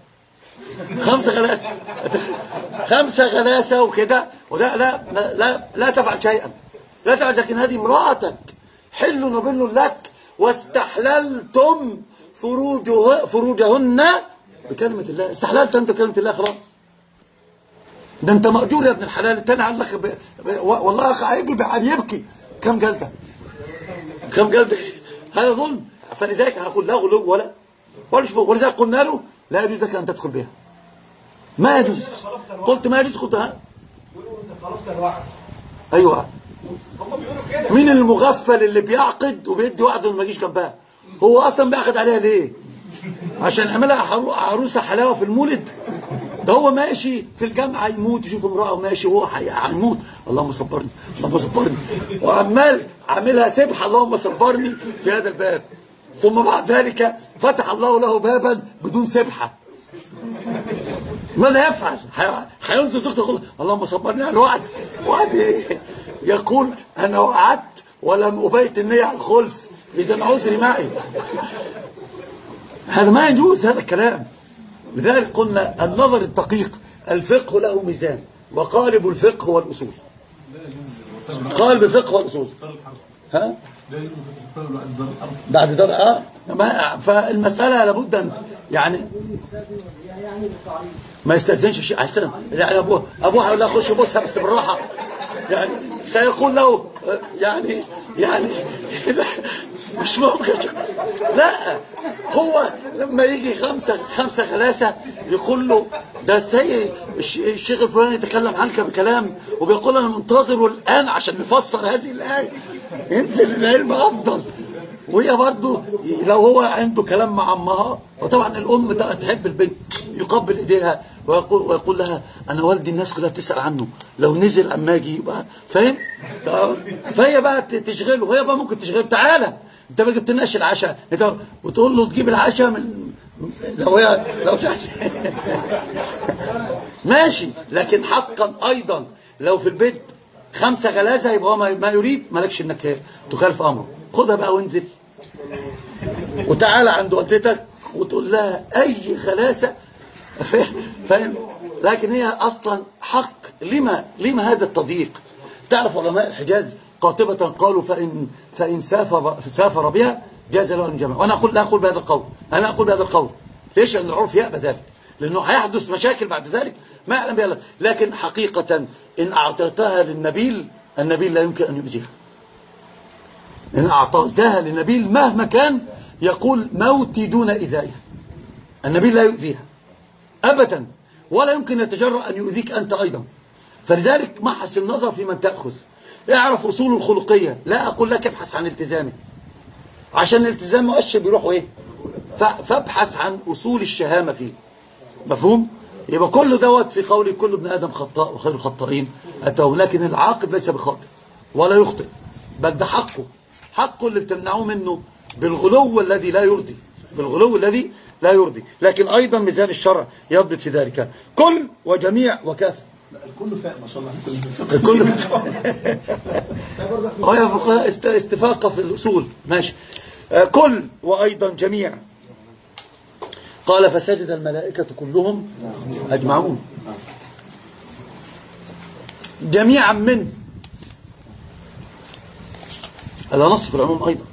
5 غلاسة وكده، وده لا تفعل شيئا، لا تفعل. لكن هذه امرأتك حل وبل لك، واستحللتم فروجهن بكلمة الله. استحللت أنت بكلمة الله خلاص. ده انت مأجور يا ابن الحلال. التاني قال لك والله يا اخي هيجي بيبكي. كم جلده؟ كم جلده؟ هذا ظلم. فلذلك هقول لا غلو ولا شوف. ولذلك قلنا له لا يجوز لك ان تدخل بها. ما يجوز. قلت ما يجوز. قلت ها خلفت الوعد. ايوه. هم بيقولوا كده. مين المغفل اللي بيعقد وبيدي وعد وما يجيش جنبها؟ هو اصلا بيعقد عليها ليه؟ عشان يعملها عروسه حلاوه في المولد؟ ده هو ماشي في الجامعه يموت يشوف امراه وماشي وهو هيموت، اللهم صبرني اللهم صبرني، وعمال عاملها سبحه اللهم صبرني في هذا الباب. ثم بعد ذلك فتح الله له بابا بدون سبحه. ماذا يفعل؟ هينزل زوجته يقول اللهم صبرني على الوعد. وعد ايه؟ يقول انا وعدت ولم ابيت النيه على الخلف، اذا عذري معي. هذا ما يجوز هذا الكلام. لذلك قلنا النظر الدقيق، الفقه له ميزان، وقالب الفقه هو الأصول. قالب الفقه هو الأصول. ها؟ بعد دار فالمسألة لابد أن يعني ما يستأذنش شيء أحسن. يعني أبوه هيقول له خش بصها بس بالراحة، يعني سيقول له يعني مش ممكن. لا، هو لما يجي خمسة غلاسة يقول له ده سيء الشيخ الفلاني يتكلم عنك بكلام وبيقول انا منتظره الآن عشان نفسر هذه الآية، ينزل العلم أفضل. وهي برضه لو هو عنده كلام مع امها، وطبعا الام تحب البنت يقبل ايديها ويقول لها انا والدي الناس كلها بتسال عنه، لو نزل اما اجي يبقى فاهم. فهي بقى تشغله، وهي بقى ممكن تشغله تعالى انت ما جبتلناش العشاء، انت وتقول له تجيب العشاء من لو ماشي. لكن حقا ايضا لو في البيت 5 غلاسه يبقى هو ما يريد، مالكش انك تخالف امره. خدها بقى وانزل وتعالى عند والدتك وتقول لها اي خلاسه فاهم. لكن هي اصلا حق. لما هذا التضييق؟ تعرف علماء الحجاز قاطبة قالوا فإن سافر بها جاز له أن يجمع. وأنا لا أقول بهذا القول. أنا أقول بهذا القول. ليش؟ لأن العرف يأبى ذلك، لأنه هيحدث مشاكل بعد ذلك ما يعلم بها. لكن حقيقة إن أعطيتها للنبيل، النبيل لا يمكن أن يؤذيها. إن أعطيتها للنبيل مهما كان يقول موتي دون إيذائها، النبيل لا يؤذيها أبدا، ولا يمكن يتجرأ أن يؤذيك أنت أيضا. فلذلك محس النظر في من تأخذ. اعرف أصول الخلقية. لا أقول لك ابحث عن التزامه، عشان الالتزام مؤشر بيروحوا إيه. فابحث عن أصول الشهامة فيه. مفهوم؟ يبقى كل دوت في قولي كل ابن آدم خطاء وخير الخطائين أتوه. لكن العاقل ليس بخاطئ ولا يخطئ، بل ده حقه اللي بتمنعوه منه بالغلو الذي لا يرضي، بالغلو الذي لا يرضي. لكن أيضا ميزان الشرع يضبط في ذلك كل وجميع وكافة. الكل فاهم ما شاء الله. الكل هو استفاقة في الأصول. ماشي. كل وأيضا جميع. قال فسجد الملائكة كلهم أجمعون. جميعا من هذا نص في العموم أيضا.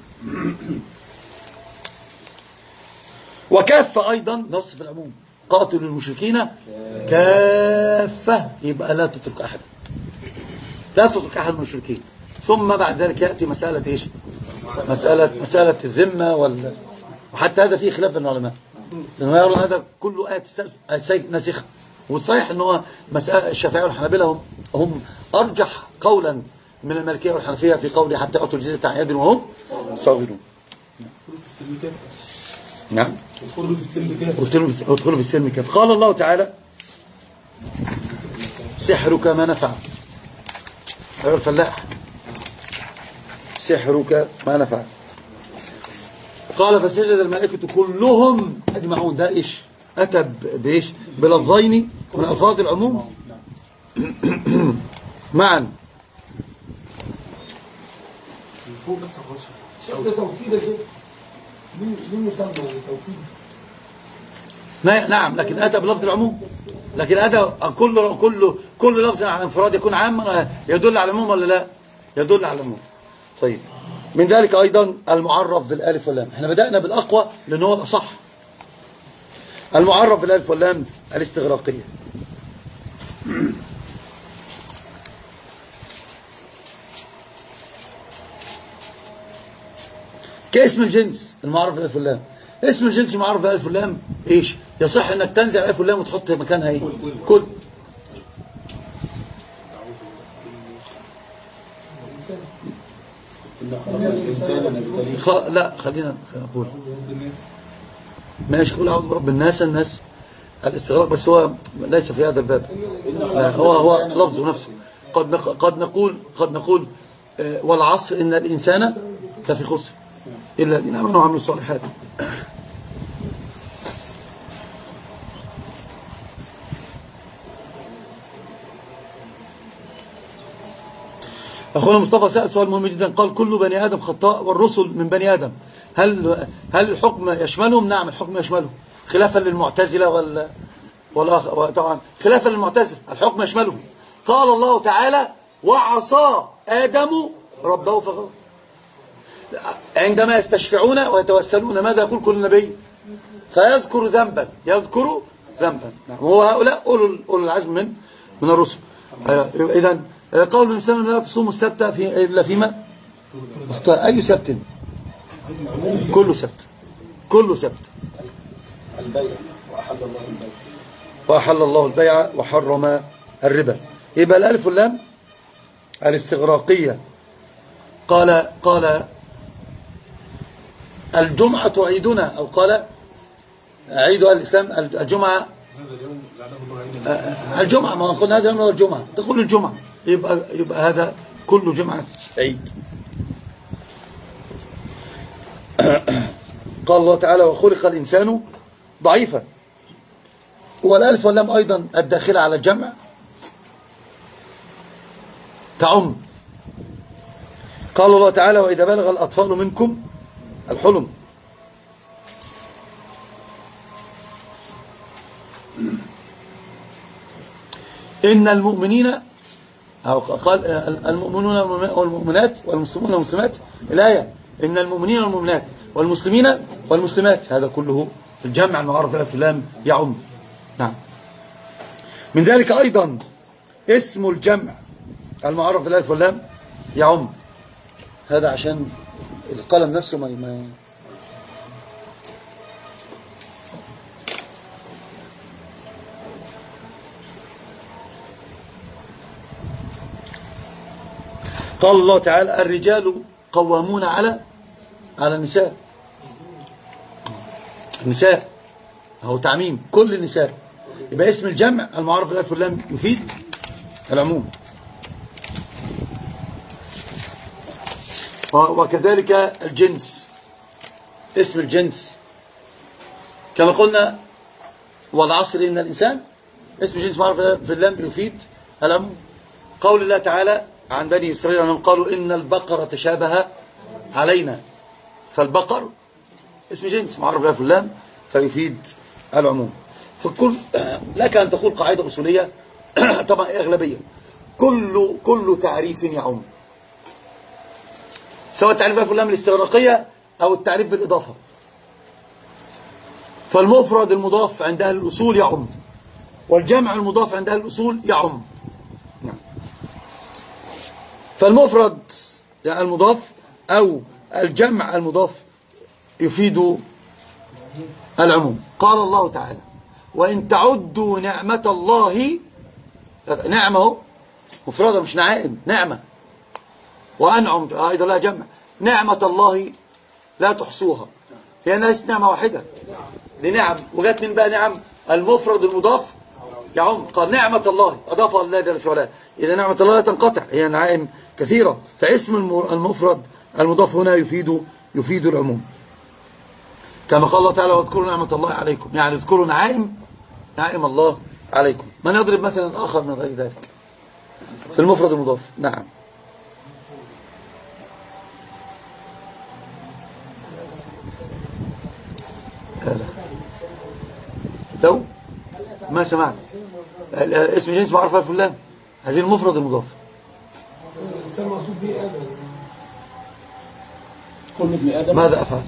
وكافة أيضا نص في العموم. قاتلوا المشركين كافة، يبقى لا تترك أحد، لا تترك أحد من المشركين. ثم بعد ذلك يأتي مسألة إيش؟ مسألة الذمة وحتى هذا فيه خلاف بين العلماء، لأنه يرون هذا كله آية السيف ناسخة. والصحيح أنه مسألة الشافعية والحنابلة هم أرجح قولا من المالكية والحنفية في قوله حتى يأتوا الجزية عن يد وهم صاغرون. نعم. ادخلوا في السلم كيف. قال الله تعالى سحرك ما نفع. أيها الفلاح سحرك ما نفع. قال فسجد الملائكة كلهم أجمعون. ده إيش؟ أتى بإيش؟ بلفظين من ألفاظ العموم معا. نعم، لكن أتى بلفظ العموم. لكن أتى كل لفظ عن انفراد يكون عاما يدل على العموم ولا لا؟ يدل على العموم. طيب، من ذلك أيضا المعرف بالالف واللام. احنا بدأنا بالأقوى لأنه هو الأصح. المعرف بالالف واللام الاستغراقية. كاسم الجنس المعرف بالالف واللام. اسم الجنس المعرف بالالف واللام ايش؟ يصح انك تنزع الالف واللام وتحط مكانها ايه؟ كل. لا خلينا نقول ماشي. قول اعوذ برب الناس. الناس الاستغراق بس هو ليس في هذا الباب، هو لفظه نفسه. قد نقول والعصر إن الإنسان لفي خسر إلا الذين آمنوا وعملوا الصالحات. أخونا مصطفى سأل سؤال مهم جدا، قال كل بني آدم خطاء والرسل من بني آدم، هل الحكم يشملهم؟ نعم الحكم يشملهم، خلافا للمعتزلة طبعا خلافا للمعتزلة الحكم يشملهم. قال الله تعالى وعصى آدم ربه فغوى. عندما يستشفعون ويتوسلون ماذا يقول كل نبي؟ فيذكر ذنبا وهو هؤلاء أولو العزم من الرسل. إذن قول الإنسان لا تصوم السبت إلا فيما اختار. أي سبت؟ كل سبت. البيع وأحل الله البيع وحرم الربا. يبقى الألف واللام الاستغراقية. قال الجمعة عيدنا، أو قال عيد الإسلام الجمعة ما قلنا هذا يوم الجمعة، تقول الجمعة يبقى هذا كل جمعة عيد. قال الله تعالى وخلق الإنسان ضعيفا. والألف واللام أيضا الداخلة على الجمع تعم. قال الله تعالى وإذا بلغ الأطفال منكم الحلم. إن المؤمنين، أو قال المؤمنون والمؤمنات والمسلمون والمسلمات، الآية إن المؤمنين والمؤمنات والمسلمين والمسلمات، هذا كله الجمع المعرف بالألف واللام يعم. نعم. من ذلك أيضا اسم الجمع المعرف بالألف واللام يعم. هذا عشان القلم نفسه ما قال الله تعالى الرجال قوامون على النساء. النساء هو تعميم كل النساء، يبقى اسم الجمع المعرف بالالف واللام يفيد العموم. وكذلك الجنس، اسم الجنس كما قلنا والعصر إن الإنسان، اسم الجنس معرف باللام يفيد العموم. قول الله تعالى عن بني إسرائيل أنهم قالوا إن البقرة تشابه علينا، فالبقر اسم جنس معرف بالالف واللام فيفيد العموم. فكل لك أن تقول قاعدة أصولية طبعا أغلبية، كل تعريف يعم، سواء التعريف بالالف واللام الاستغراقية أو التعريف بالإضافة. فالمفرد المضاف عند أهل الأصول يعم، والجمع المضاف عند أهل الأصول يعم. فالمفرد المضاف أو الجمع المضاف يفيد العموم. قال الله تعالى وإن تعدوا نعمة الله، نعمة مفردة مش نعائم، نعمة، وأنعم أيضا لا جمع، نعمة الله لا تحصوها، هي ليست نعمة واحدة، دي نعم، وجات من بقى نعم المفرد المضاف يعم. قال نعمة الله أضافها الله جل في علاه، إذا نعمة الله لا تنقطع، هي نعائم كثيرة، فاسم المفرد المضاف هنا يفيد العموم. كما قال الله تعالى واذكروا نعمة الله عليكم، يعني اذكروا نعائم الله عليكم. من يضرب مثلا آخر من غير ذلك في المفرد المضاف؟ نعم. لو ما سمعت اسم جنس معرفة بالالف واللام، هذه المفرد المضاف. الإنسان مقصود به آدم. كل ابن آدم. ماذا أفعل؟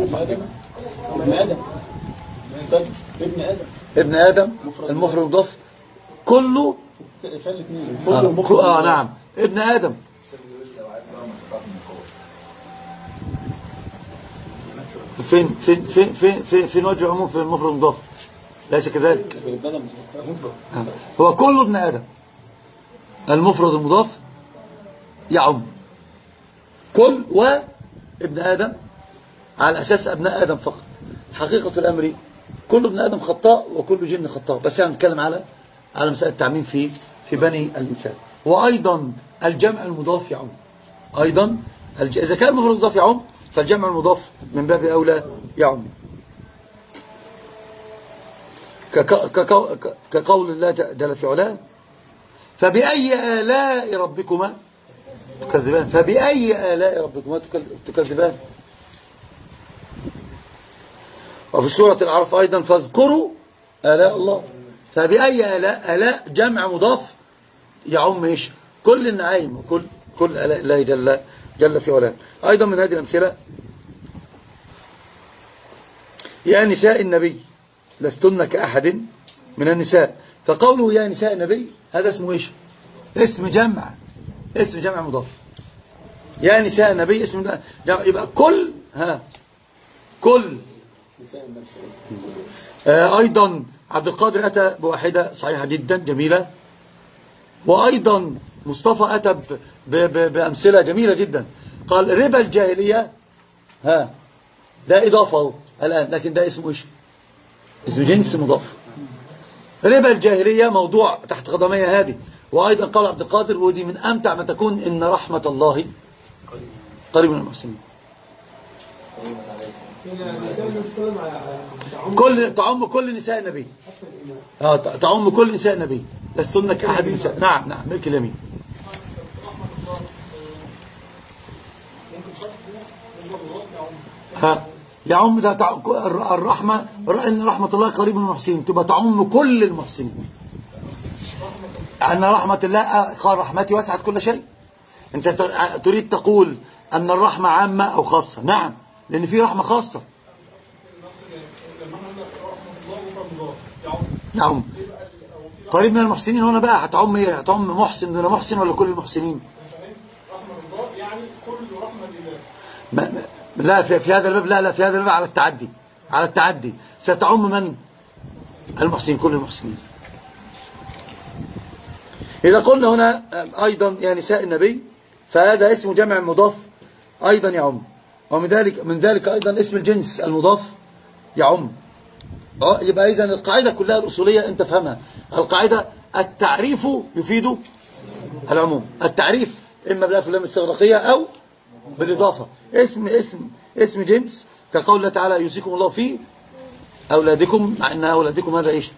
ابن آدم المفرد المضاف كله نعم ابن آدم. فين وجه العموم في المفرد المضاف؟ ليس كذلك. هو كل ابن آدم، المفرد المضاف يعم كل وابن آدم على أساس أبناء آدم فقط. حقيقة الأمر كل ابن آدم خطاء وكل جن خطاء، بس يعني نتكلم على مسألة التعميم في بني الإنسان. وأيضا الجمع المضاف يعم أيضا، إذا كان المفرد المضاف يعم فالجمع المضاف من باب أولى يعم، كقول الله جل في علاه فبأي آلاء ربكما تكذبان. فبأي آلاء ربكما تكذبان. وفي سورة الأعراف أيضا فاذكروا آلاء الله. فبأي آلاء جمع مضاف يعم ايش؟ كل النعيم وكل آلاء الله جل في علاه. أيضا من هذه الأمثلة يا نساء النبي لستن كأحد من النساء. فقوله يا نساء النبي هذا اسمه ايش؟ اسم جمع مضاف. يا نساء النبي اسم جمع، يبقى كل أيضا عبد القادر أتى بواحدة صحيحة جدا جميلة. وأيضا مصطفى أتى بأمثلة جميلة جدا. قال ربا الجاهلية ده إضافة الآن، لكن ده اسمه إيش؟ اسم جنس مضاف. ربا الجاهلية موضوع تحت قدمية هذه. وأيضا قال عبد القادر ودي من أمتع ما تكون إن رحمة الله قريب من المحسنين. تعم كل نساء النبي، تعم كل نساء النبي لستن كأحد النساء. نعم ملك اليمين. يعم ده الرحمة، إن رحمة الله قريب من المحسنين، تبقى تعم كل المحسنين. أن رحمة الله قال رحمتي وسعت كل شيء. أنت تريد تقول أن الرحمة عامة أو خاصة؟ نعم، لأن في رحمة خاصة. يعم قريب من المحسنين. هنا بقى هتعم ايه؟ هتعم محسن دون محسن ولا كل المحسنين؟ لا في هذا الباب، لا في هذا الباب على التعدي ستعم من؟ المحسنين، كل المحسنين. إذا قلنا هنا أيضا يا نساء النبي فهذا اسم جمع مضاف أيضا يعم. ومن ذلك أيضا اسم الجنس المضاف يعم. يبقى إذن القاعدة كلها الأصولية أنت فهمها. القاعدة التعريف يفيد العموم. التعريف إما بالألف واللام الاستغراقية أو بالإضافة. اسم جنس كقول الله تعالى يوصيكم الله في أولادكم، مع أن أولادكم هذا إيش؟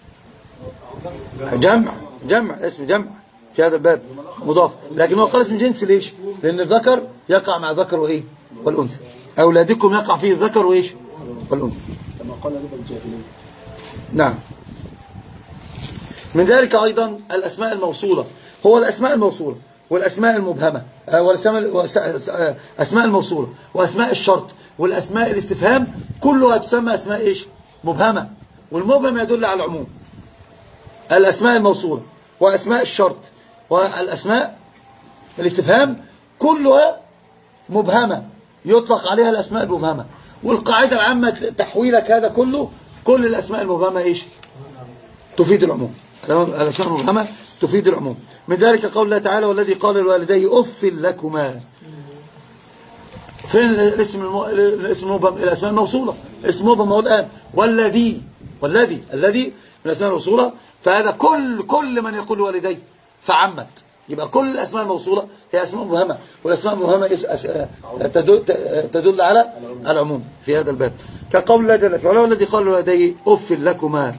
جمع اسم جمع في هذا الباب مضاف، لكن هو قال اسم جنس ليش؟ لأن الذكر يقع مع ذكر وإيه؟ والأنثى. أولادكم يقع فيه الذكر وإيش؟ والأنثى، كما قال ربا الجاهلية. نعم. من ذلك أيضا الأسماء الموصولة. هو الأسماء الموصولة والأسماء المبهمة، أسماء الموصولة وأسماء الشرط والأسماء الاستفهام كلها تسمى أسماء إيش؟ مبهمة. والمبهم يدل على العموم. الأسماء الموصولة وأسماء الشرط والأسماء الاستفهام كلها مبهمة، يطلق عليها الأسماء المبهمة. والقاعدة العامة تحويلك هذا كله، كل الأسماء المبهمة إيش؟ تفيد العموم. الأسماء المبهمة تفيد العموم. من ذلك قول الله تعالى والذي قال لوالديه أف لكما. فين الاسم المبهم؟ الأسماء الموصولة. اسم مبهم هو الآن والذي من الأسماء الموصولة. فهذا كل من يقول والديه فعمت. يبقى كل الأسماء الموصولة هي أسماء مبهمة، والأسماء المبهمة تدل على العموم في هذا الباب. كقول الله جل وعلا والذي قال لوالديه أف لكما.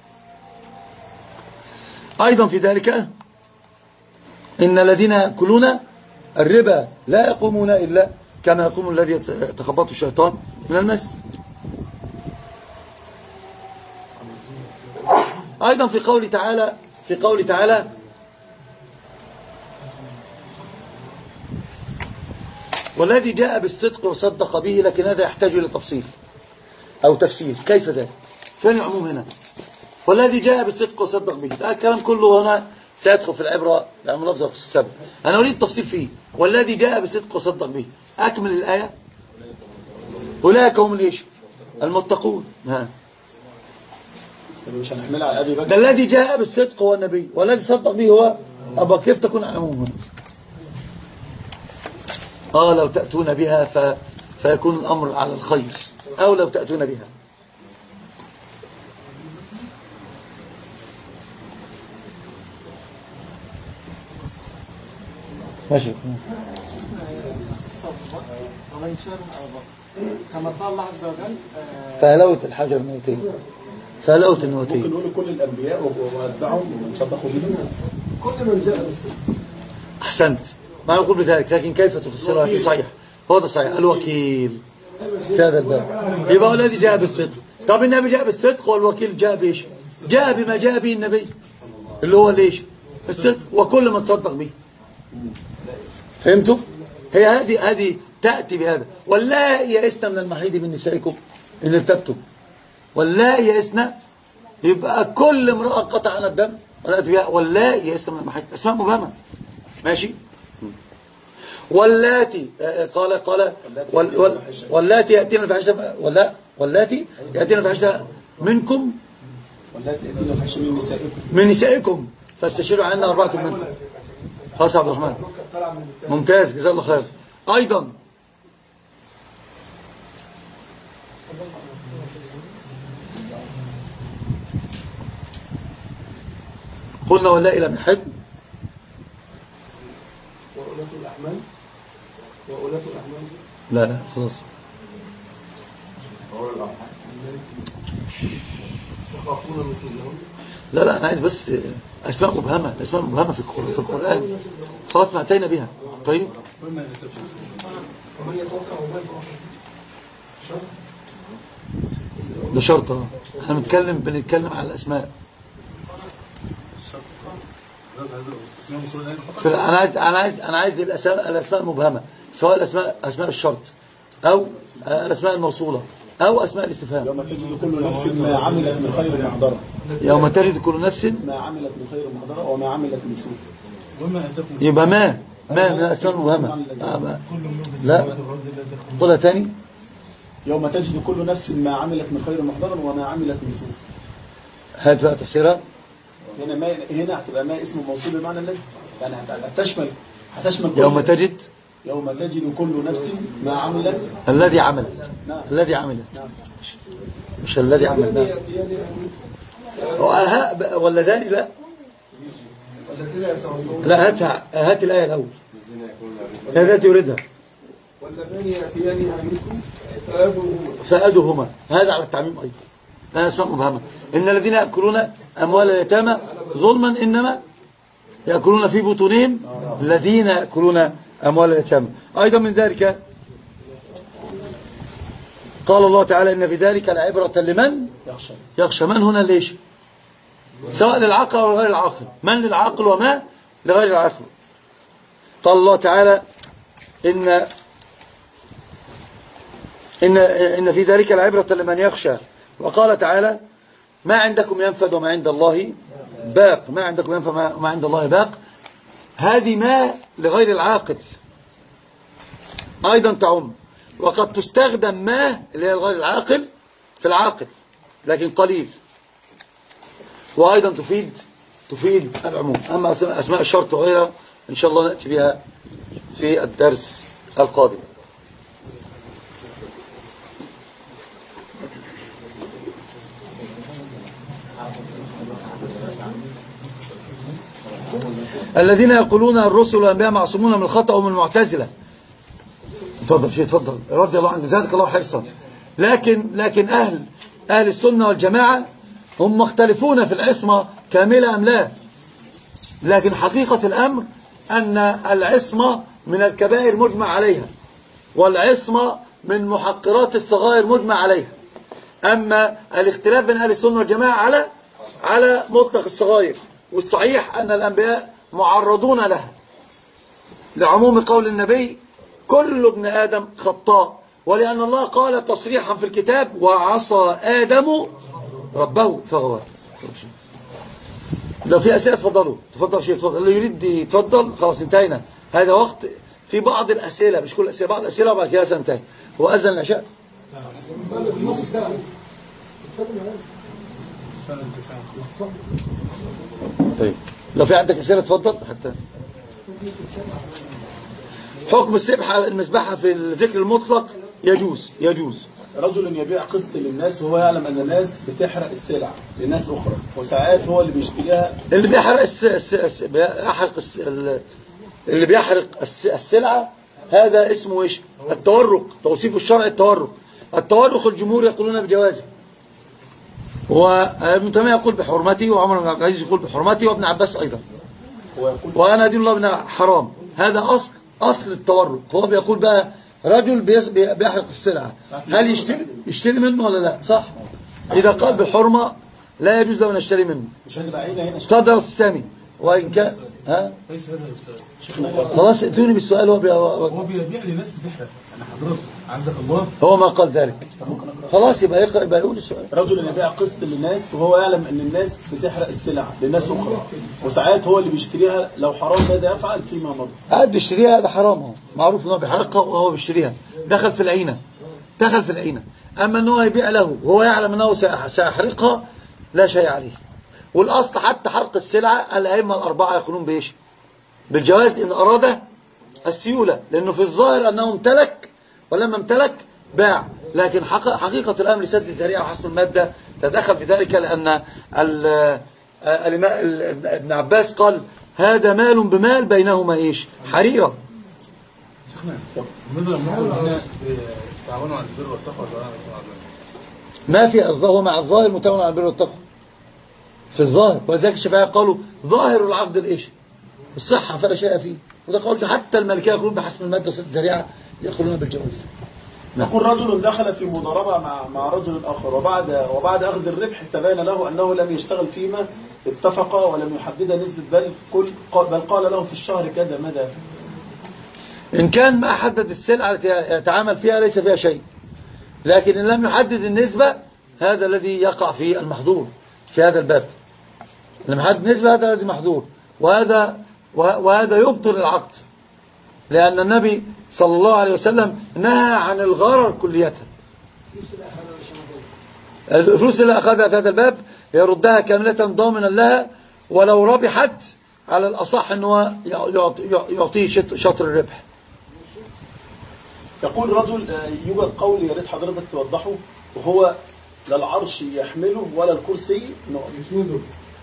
أيضا في ذلك إن الذين يأكلون الربا لا يقومون إلا كما يقوم الذي يتخبطه الشيطان من المس. أيضا في قول تعالى والذي جاء بالصدق وصدق به، لكن هذا يحتاج إلى تفصيل أو تفسير. كيف ذلك؟ فين العموم هنا؟ والذي جاء بالصدق وصدق به، الكلام كله هنا سيدخل في العبرة يعني لفظة السبب. أنا أريد تفصيل فيه. والذي جاء بالصدق وصدق به، أكمل الآية. أولئك هم ليش؟ المتقون. ها مش هنحملها على ابي بكر. ده الذي جاء بالصدق هو النبي، والذي صدق به هو أبا. كيف تكون على عموم؟ لو تأتون بها فيكون الأمر على الخير، أو لو تأتون بها. ماشي. كما قال الله عز وجل فهلوت الحجر النوتين، فهلوت النوتين. ممكن نقول كل الأنبياء وأتباعهم ومن صدقوا بهم. كل من جاء بالصدق. أحسنت، ما نقول بذلك، لكن كيف تفسرها؟ لكن صحيح، هو ده صحيح، الوكيل في هذا الباب. يبقى الذي جاء بالصدق. طب النبي جاء بالصدق والوكيل جاء بإيش؟ جاء بما جاء به النبي اللي هو ليش؟ الصدق، وكل ما تصدق به. فهمتوا؟ هي هذه تأتي بهذا. ولا يئسنا من المحيض من نسائكم إن ارتبتم. ولا يئسنا، يبقى كل امرأة قطع عن الدم ولا بها. ولا يئسنا من المحيض، اسماء مبهمة. ماشي. واللاتي قال واللاتي يأتين الفاحشة، واللاتي يأتين الفاحشة منكم، واللاتي يأتين الفاحشة من نسائكم فاستشيروا عنا 4 منكم. خلاص يا عبد الرحمن، ممتاز، جزاه الله خير. أيضا قلنا واللائي لم يحد، وأولاة الأحمال، وأولاة الأحمال. لا خلاص. يخافون نشوزهم. لا أنا عايز بس أسماء مبهمة، الأسماء مبهمة في القرآن. خلاص ما أتينا بها. طيب ومن يتوقع وبال ده شرط. احنا بنتكلم على الأسماء. أنا عايز الأسماء المبهمة، سواء أسماء الشرط أو الأسماء الموصولة أو أسماء الاستفهام. يوم تجد كل نفس ما عملت من خير محضرة. يوم تجد كل نفس ما عملت من خير محضرة وما عملت من سوء. يبقى ما من الأسماء المبهمة. لا قولها تاني. يوم تجد كل نفس ما عملت من خير محضرا وما عملت من سوء. هات بقى تفسيرها. هنا هتبقى ما اسم موصول بمعنى الذي، يعني هتشمل يوم تجد كل نفس ما عملت. الذي عملت. نعم. الذي عملت. نعم. مش الذي عملنا. ولا ثاني. لا هات الآية الأول. هذا يريدها. واللذان يأتيانها منكم فأدوهما. هذا على التعميم أيضا. لا أسماء مبهمة. إن الذين يأكلون أموال اليتامى ظلما إنما يأكلون في بطونهم. الذين يأكلون أموال اليتامى. أيضا من ذلك قال الله تعالى إن في ذلك العبرة لمن يخشى. من هنا ليش؟ سواء للعقل أو غير العاقل. من للعاقل وما لغير العاقل. قال الله تعالى إن في ذلك العبرة لمن يخشى. وقال تعالى ما عندكم ينفد وما عند الله باق. ما عندكم ينفد وما عند الله باق. هذه ما لغير العاقل أيضا تعم. وقد تستخدم ما اللي هي غير العاقل في العاقل لكن قليل، وأيضا تفيد العموم. أما أسماء الشرط وغيرها إن شاء الله نأتي بها في الدرس القادم. الذين يقولون الرسل والأنبياء معصومون من الخطأ ومن المعتزلة. تفضل رضي الله عنك، زادك الله حرصا. لكن أهل السنة والجماعة هم مختلفون في العصمة كاملة أم لا. لكن حقيقة الأمر أن العصمة من الكبائر مجمع عليها، والعصمة من محقرات الصغائر مجمع عليها. أما الاختلاف بين أهل السنة والجماعة على مطلق الصغائر. والصحيح أن الأنبياء معرضون لها لعموم قول النبي كل ابن آدم خطاء، ولأن الله قال تصريحا في الكتاب وعصى آدم ربه فغوى. لو في أسئلة تفضل شيء، تفضل اللي يريد يتفضل. خلاص انتهينا، هذا وقت في بعض الأسئلة، مش كل الأسئلة، بعض الأسئلة وبعد كده سننتهي. وأذن العشاء. نص ساعة. طيب لو في عندك اسئله اتفضل. حتى حكم المسبحه في الذكر المطلق يجوز. رجل يبيع قسط للناس وهو يعلم ان الناس بتحرق السلع لناس اخرى، وساعات هو اللي بيشتريها. اللي بيحرق السلعه هذا اسمه ايش؟ التورق. توصيف الشرع التورق الجمهور يقولون بجوازه، وابن تيمية يقول بحرمته، وعمر بن عبد العزيز يقول بحرمته، وابن عباس ايضا. وانا دين الله بن حرام. هذا اصل التورق. هو بيقول بقى رجل بيحرق السلعه، هل يشتري منه ولا لا؟ صح. اذا قال بالحرمه لا يجوز له ان يشتري منه. صدر السامي وان كان ليس هذا الاستاذ. خلاص ائتوني بالسؤال. هو بيبيع لناس بتحرق. انا حضرتك عزك الله هو ما قال ذلك. خلاص يبقى يقول السؤال. رجل يبيع قسط للناس وهو يعلم ان الناس بتحرق السلع لناس اخرى، وساعات هو اللي بيشتريها. لو حرام ماذا يفعل فيما مضى؟ قاعد بيشتريها، هذا حرام. هو معروف انه بيحرقها وهو بيشتريها، دخل في العينه. اما انه يبيع له وهو يعلم انه سيحرقها لا شيء عليه. والاصل حتى حرق السلعه الائمه الاربعه يقولون بايش؟ بالجواز ان اراد السيوله، لانه في الظاهر انه امتلك، ولما امتلك باع. لكن حقيقه الامر سد الذريعه وحسم الماده تدخل في ذلك، لان ابن عباس قال هذا مال بمال بينهما ايش؟ حريره. تعاونوا على البر والتقوى. ما في هو مع الظاهر متعاون على البر والتقوى في الظاهر، ولذلك الشافعيه قالوا ظاهر العقد الايش؟ الصحه فلا شيء فيه. وده قول حتى المالكيه يقولون بحسب الماده سد ذريعه، يقولون بالجواز. يقول رجل دخل في مضاربه مع رجل اخر، وبعد اخذ الربح تبين له انه لم يشتغل فيما اتفقا ولم يحدد نسبه، بل قال له في الشهر كذا، ماذا يفعل؟ ان كان ما حدد السلعه التي يتعامل فيها ليس فيها شيء، لكن ان لم يحدد النسبه هذا الذي يقع في المحظور في هذا الباب. لم يحدد النسبه هذا الذي محظور، وهذا يبطل العقد، لأن النبي صلى الله عليه وسلم نهى عن الغرر كلية. الفلوس اللي أخذها في هذا الباب يردها كاملة ضامنا لها، ولو ربحت على الأصح أنه يعطيه شطر الربح. يقول رجل يوجد قول يا ريت حضرتك توضحه، وهو لا العرش يحمله ولا الكرسي يسنده.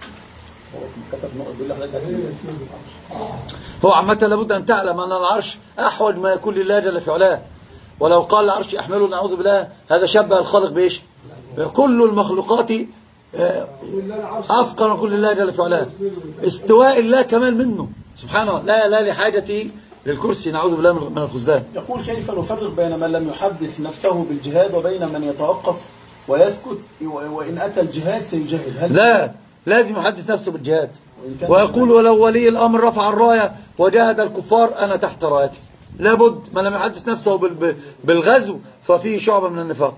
هو عامة لابد أن تعلم أن العرش أحوج ما يكون لله جل في علاه، ولو قال العرش يحمله نعوذ بالله هذا شبه الخالق بإيش؟ كل المخلوقات أفقر من كل الله جل في علاه. استواء الله كمال منه سبحانه، لا لحاجة للكرسي نعوذ بالله من الخذلان. يقول كيف نفرق بين من لم يحدث نفسه بالجهاد وبين من يتوقف ويسكت وإن أتى الجهاد سيجاهد؟ لا، لازم يحدث نفسه بالجهاد، ويقول ولو ولي الأمر رفع الراية وجاهد الكفار أنا تحت رايتي. لابد من لم يحدث نفسه بالغزو ففيه شعبة من النفاق.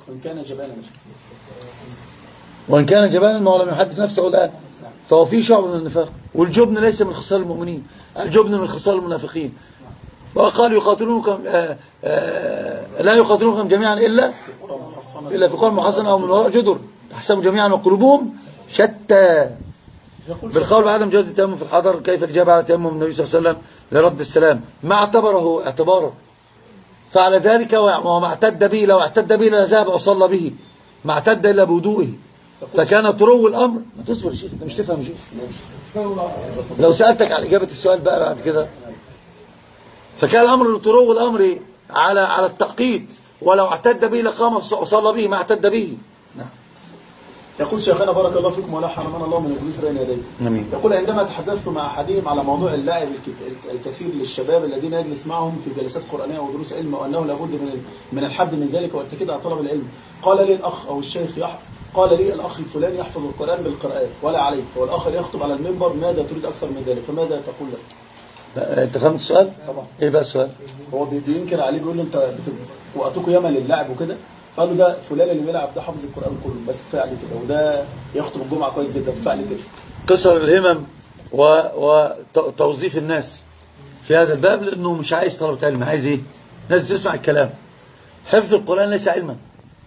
وإن كان جبانا ما لم يحدث نفسه الآن فهو فيه شعبة من النفاق. والجبن ليس من خصال المؤمنين، الجبن من خصال المنافقين. وقال يقاتلونكم لا يقاتلونكم جميعا إلا في قرى محصنة أو من وراء جدر تحسبوا جميعا وقلوبهم شتى. بالقول بعدم جواز التيمم في الحضر، كيف الإجابة على تيمم النبي صلى الله عليه وسلم لرد السلام؟ ما اعتبره اعتبارا، فعل ذلك وما اعتد به. لو اعتد به لذهب وصلى به، ما اعتد إلا بوضوئه. فكان ترو الأمر. ما تصبر يا شيخ، انت مش تفهم يا شيخ. لو سألتك على إجابة السؤال بقى بعد كده، فكان الأمر ترو الأمر على التأقيد، ولو اعتد به لقام وصلى به ما اعتد به. نعم. يقول شيخنا بارك الله فيكم ولا حرمنا الله من الجلوس بين يديه. يقول عندما تحدثت مع أحدهم على موضوع اللعب الكثير للشباب الذين يجلس معهم في جلسات قرآنية ودروس علم، وأنه لابد من الحد من ذلك والتأكيد على طلب العلم، قال لي الأخ أو الشيخ قال لي الأخ الفلاني يحفظ القرآن بالقراءات ولا عليك، والآخر يخطب على المنبر، ماذا تريد أكثر من ذلك؟ فماذا تقول له؟ أنت فهمت السؤال؟ طبعا. إيه بقى السؤال؟ هو بينكر عليه، بيقول له أنت وقتكم ياما للعب وكده، قال له ده فلان اللي بيلعب ده حافظ القرآن كله بس فعل كده، وده يخطب الجمعة كويس جدا فعل كده. قصر الهمم وتوظيف الناس في هذا الباب، لأنه مش عايز طلبة علم، عايز إيه؟ ناس تسمع الكلام. حفظ القرآن ليس علما،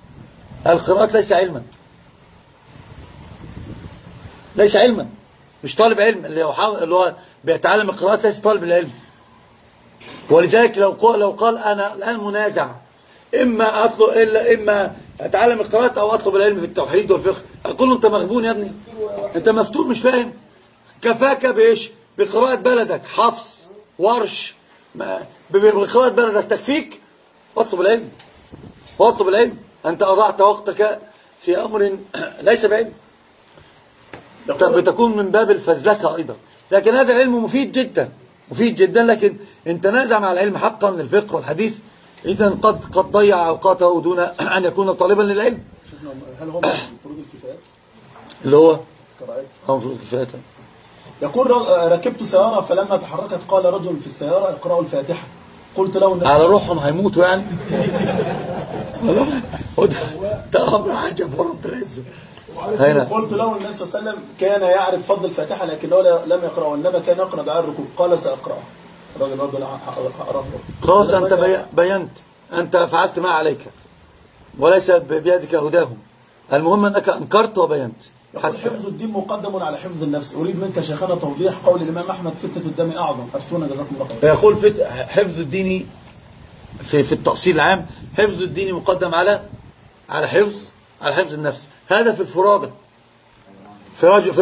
القراءات ليس علما، ليس علما، مش طالب علم. اللي هو بيتعلم القراءات ليس طالب العلم. ولذلك لو قال أنا الآن منازع، إما أتعلم القراءات أو أطلب العلم في التوحيد والفقه، أقول له أنت مغبون يا ابني، أنت مفتون مش فاهم. كفاك بإيش؟ بقراءة بلدك، حفص، ورش، بقراءة بلدك تكفيك. واطلب العلم، واطلب العلم. أنت أضعت وقتك في أمر ليس بعلم، بتكون من باب الفزلكة أيضا. لكن هذا العلم مفيد جدا، مفيد جدا، لكن إن تنازع مع العلم حقا للفقه والحديث إذا قد ضيع أوقاته دون أن يكون طالبا للعلم. هل هو من فروض الكفايات؟ اللي هو قراءات. هو فروض الكفايات. يقول ركبت سيارة فلما تحركت قال رجل في السيارة اقرأوا الفاتحة. قلت له على روحهم هيموتوا يعني. ده أمر عجب ورب العزة. قلت له النبي صلى الله عليه وسلم كان يعرف فضل الفاتحة لكنه لم يقرأ، وإنما كان يقرأ دعاء الركوع. قال سأقرأ. الراجل رد خلاص أنت بينت، أنت فعلت ما عليك وليس بيدك هداهم. المهم أنك أنكرت وبينت. يقول حفظ الدين مقدم على حفظ النفس. أريد منك شيخنا توضيح قول الإمام أحمد فتنة الدم أعظم. أفتونا جزاكم الله خير. يقول حفظ الدين في التأصيل العام، حفظ الدين مقدم على حفظ النفس. هذا في الفرادة، في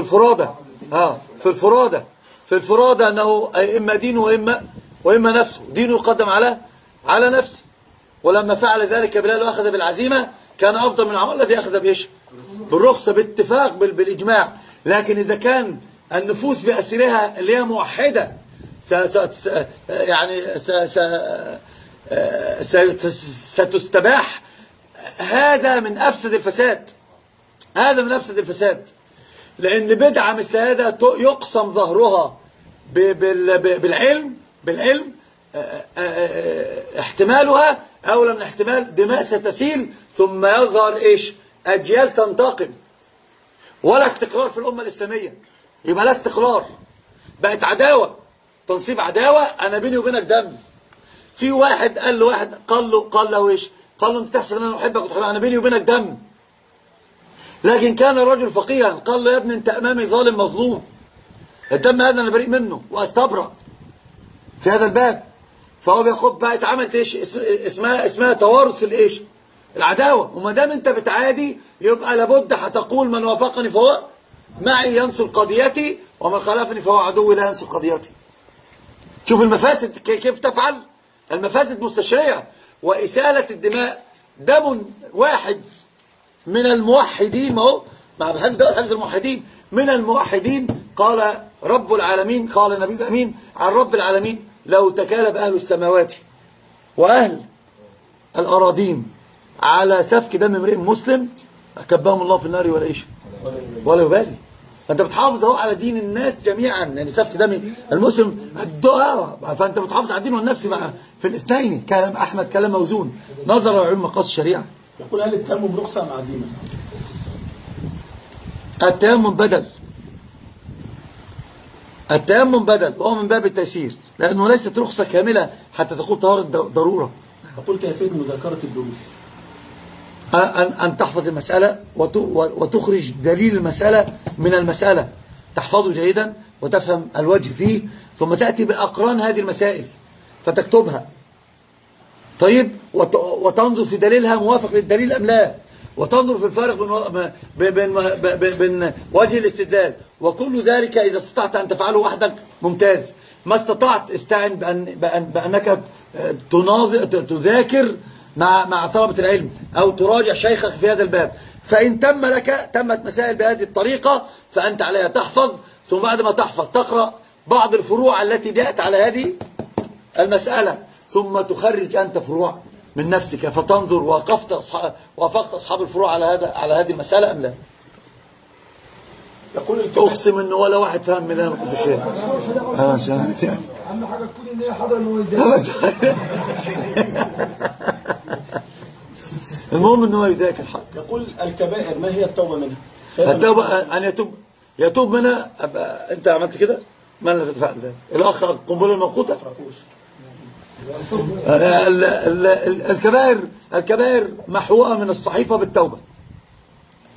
الفرادة أنه إما دين وإما نفسه. دينه يقدم على نفسه. ولما فعل ذلك بلال وأخذ بالعزيمة كان أفضل من العمل الذي أخذ بإيش؟ بالرخصة، باتفاق، بالإجماع. لكن إذا كان النفوس بأسرها اللي هي موحدة ستستباح، هذا من أفسد الفساد. لأن بدعة مثل هذا يقسم ظهرها بالعلم احتمالها أولا من احتمال دماء ستسيل، ثم يظهر إيش؟ أجيال تنتقم. ولا استقرار في الأمة الإسلامية، يبقى لا استقرار، بقت عداوة، تنصيب عداوة. أنا بيني وبينك دم. في واحد قال له واحد قال له إيش؟ قال له أنت تحسب أن أنا أحبك وتحبك، أنا بيني وبينك دم. لكن كان الرجل فقيها، قال له يا ابني أنت أمامي ظالم مظلوم، الدم هذا أنا بريء منه وأستبرأ في هذا الباب. فهو بياخد بقى اتعملت إيش؟ اسمها توارث الإيش؟ العداوة. وما دام أنت بتعادي يبقى لابد هتقول من وافقني فهو معي ينصر قضيتي، ومن خالفني فهو عدوي لا ينصر قضيتي. شوف المفاسد كيف تفعل. المفاسد مستشرية. وإسالة الدماء، دم واحد من الموحدين، ما هو مع حفظ الموحدين من الموحدين. قال رب العالمين، قال النبي الأمين عن رب العالمين لو تكالب أهل السماوات وأهل الأراضين على سفك دم امرئ مسلم أكبهم الله في النار ولا يبالي. فأنت بتحافظ اهو على دين الناس جميعا، يعني سفك دم المسلم الدعاء. فأنت بتحافظ على الدين والنفس في الاثنين. كلام أحمد كلام موزون نظر علم مقاصد الشريعة. يقول هل التيمم رخصة أم عزيمة؟ التيمم بدل وهو من باب التيسير، لأنه ليست رخصة كاملة حتى تقول طهارة ضرورة. يقول كيفية مذاكرة الدروس؟ أن تحفظ المسألة وتخرج دليل المسألة من المسألة، تحفظه جيدا وتفهم الوجه فيه، ثم تأتي بأقران هذه المسائل فتكتبها. طيب، وتنظر في دليلها موافق للدليل أم لا، وتنظر في الفارق بين وجه الاستدلال. وكل ذلك إذا استطعت أن تفعله وحدك ممتاز. ما استطعت استعن بأنك تذاكر مع طلبة العلم أو تراجع شيخك في هذا الباب. فإن تمت مسائل بهذه الطريقة فأنت عليها تحفظ، ثم بعد ما تحفظ تقرأ بعض الفروع التي جاءت على هذه المسألة، ثم تخرج أنت فروع من نفسك فتنظر وافقت أصحاب الفروع على هذه المسألة أم لا. أقسم إنه ولا واحد فهم من اللي أنا قلت شيء. أهم حاجة تكون إن هي حاضرة إن هو يذاكر. المهم إنه هو يذاكر حق. يقول الكبائر ما هي التوبة منها؟ التوبة أن يتوب منها. أنت عملت كده؟ ما اللي تفعل ده؟ الأخ قنبلة الموقوتة. الكبائر محوءة من الصحيفة بالتوبة.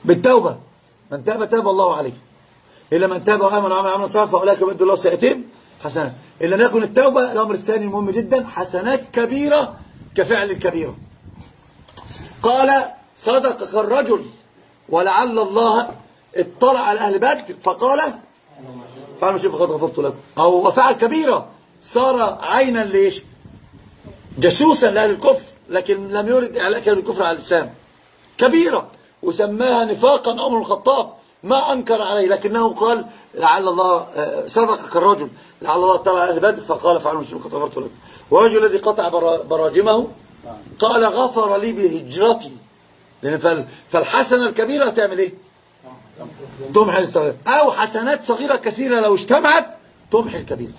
بالتوبة. من تاب تاب الله عليه، إلا من تاب وآمن وعمل عملا صالحا فأولئك يبدل الله سيئاتهم حسنات. إلا أن يكن التوبة الأمر الثاني المهم جدا، حسنات كبيرة كفعل الكبيرة. قال صدقك الرجل ولعل الله اطلع على أهل بدر فقال فعلوا شيء فقد غفرت لكم، أو وفعل كبيرة صار عينا ليش؟ جاسوسا لأهل الكفر، لكن لم يرد إعلاء كلمة الكفر على الإسلام. كبيرة وسماها نفاقا عمر بن الخطاب، ما أنكر عليه، لكنه قال لعل الله صدقك الرجل لعل الله اطلع على أهل بدر فقال فعلوا شيء فقد غفرت لكم. والرجل الذي قطع براجمه قال غفر لي بهجرتي، لأن فالحسنة الكبيرة تعمل إيه؟ تمحي الصغيرة، أو حسنات صغيرة كثيرة لو اجتمعت تمحي الكبيرة.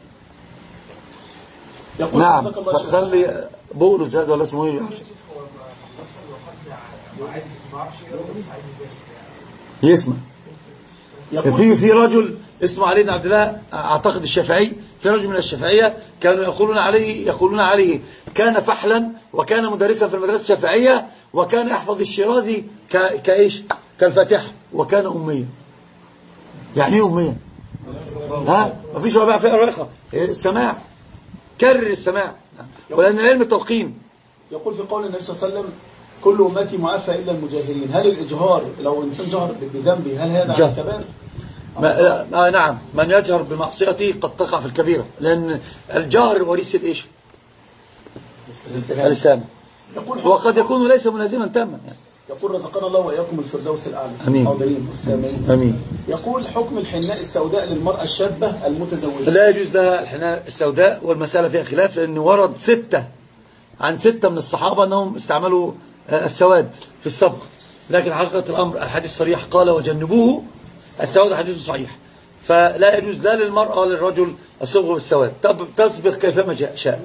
نعم. فخلي بولس هذا ولا اسمه ايه؟ يسمع. في رجل اسمه علي بن عبد الله، اعتقد الشافعي، في رجل من الشافعية كانوا يقولون عليه كان فحلا وكان مدرسا في المدرسة الشافعية وكان يحفظ الشيرازي كايش كالفاتحة، وكان أميا. يعني ايه أميا؟ ها؟ مفيش ولا بقى فيها رقة السماع، كرر السماع، ولأن العلم التلقين. يقول في قول النبي صلى الله عليه وسلم كل أمتي معافى إلا المجاهرين. هل الإجهار لو إنسان جهر بذنبه هل هذا على الكبائر؟ نعم، من يجهر بمعصيته قد تقع في الكبيرة، لأن الجهر وريث الإيش؟ الاستهانة. وقد يكون ليس ملازما تاما يعني. يقول رزقنا الله وإياكم الفردوس الأعلى. أمين. حاضرين والسامعين. أمين. يقول حكم الحناء السوداء للمرأة الشابة المتزوجة. لا يجوز لها الحناء السوداء، والمسألة فيها خلاف، لأن ورد 6 من الصحابة أنهم استعملوا السواد في الصبغ، لكن حقيقة الأمر الحديث صريح قال وجنبوه السواد، حديث صحيح. فلا يجوز لا للمرأة ولا للرجل الصبغ بالسواد. طب تصبغ كيفما شاء،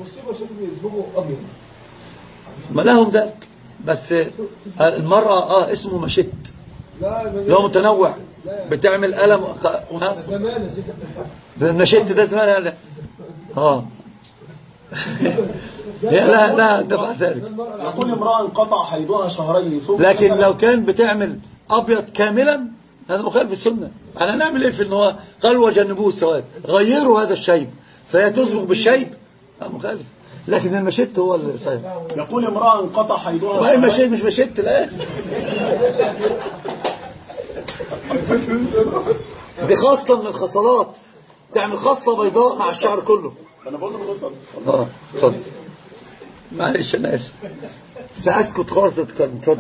ما لهم ذلك. بس المرأة اسمه مشت، لو متنوع بتعمل ألم مشت ده زمان لا دفع ذلك. يقول امرأة انقطع حيضها شهرين ثم لكن لو كان بتعمل أبيض كاملا هذا مخالف السنة. أنا نعمل إيه في إن هو قال وجنبوه السواد، غيروا هذا الشيب فهي تصبغ بالشيب، مخالف. لكن المشت هو الصحيح. يقول امرأة انقطع حيضها شهرين. المشت مش مشت لا دي خاصة من الخصلات، تعمل خصلة بيضاء مع الشعر كله. أنا بقول له خصلة. اتفضل. معلش أنا آسف، سأسكت خالص. اتفضل.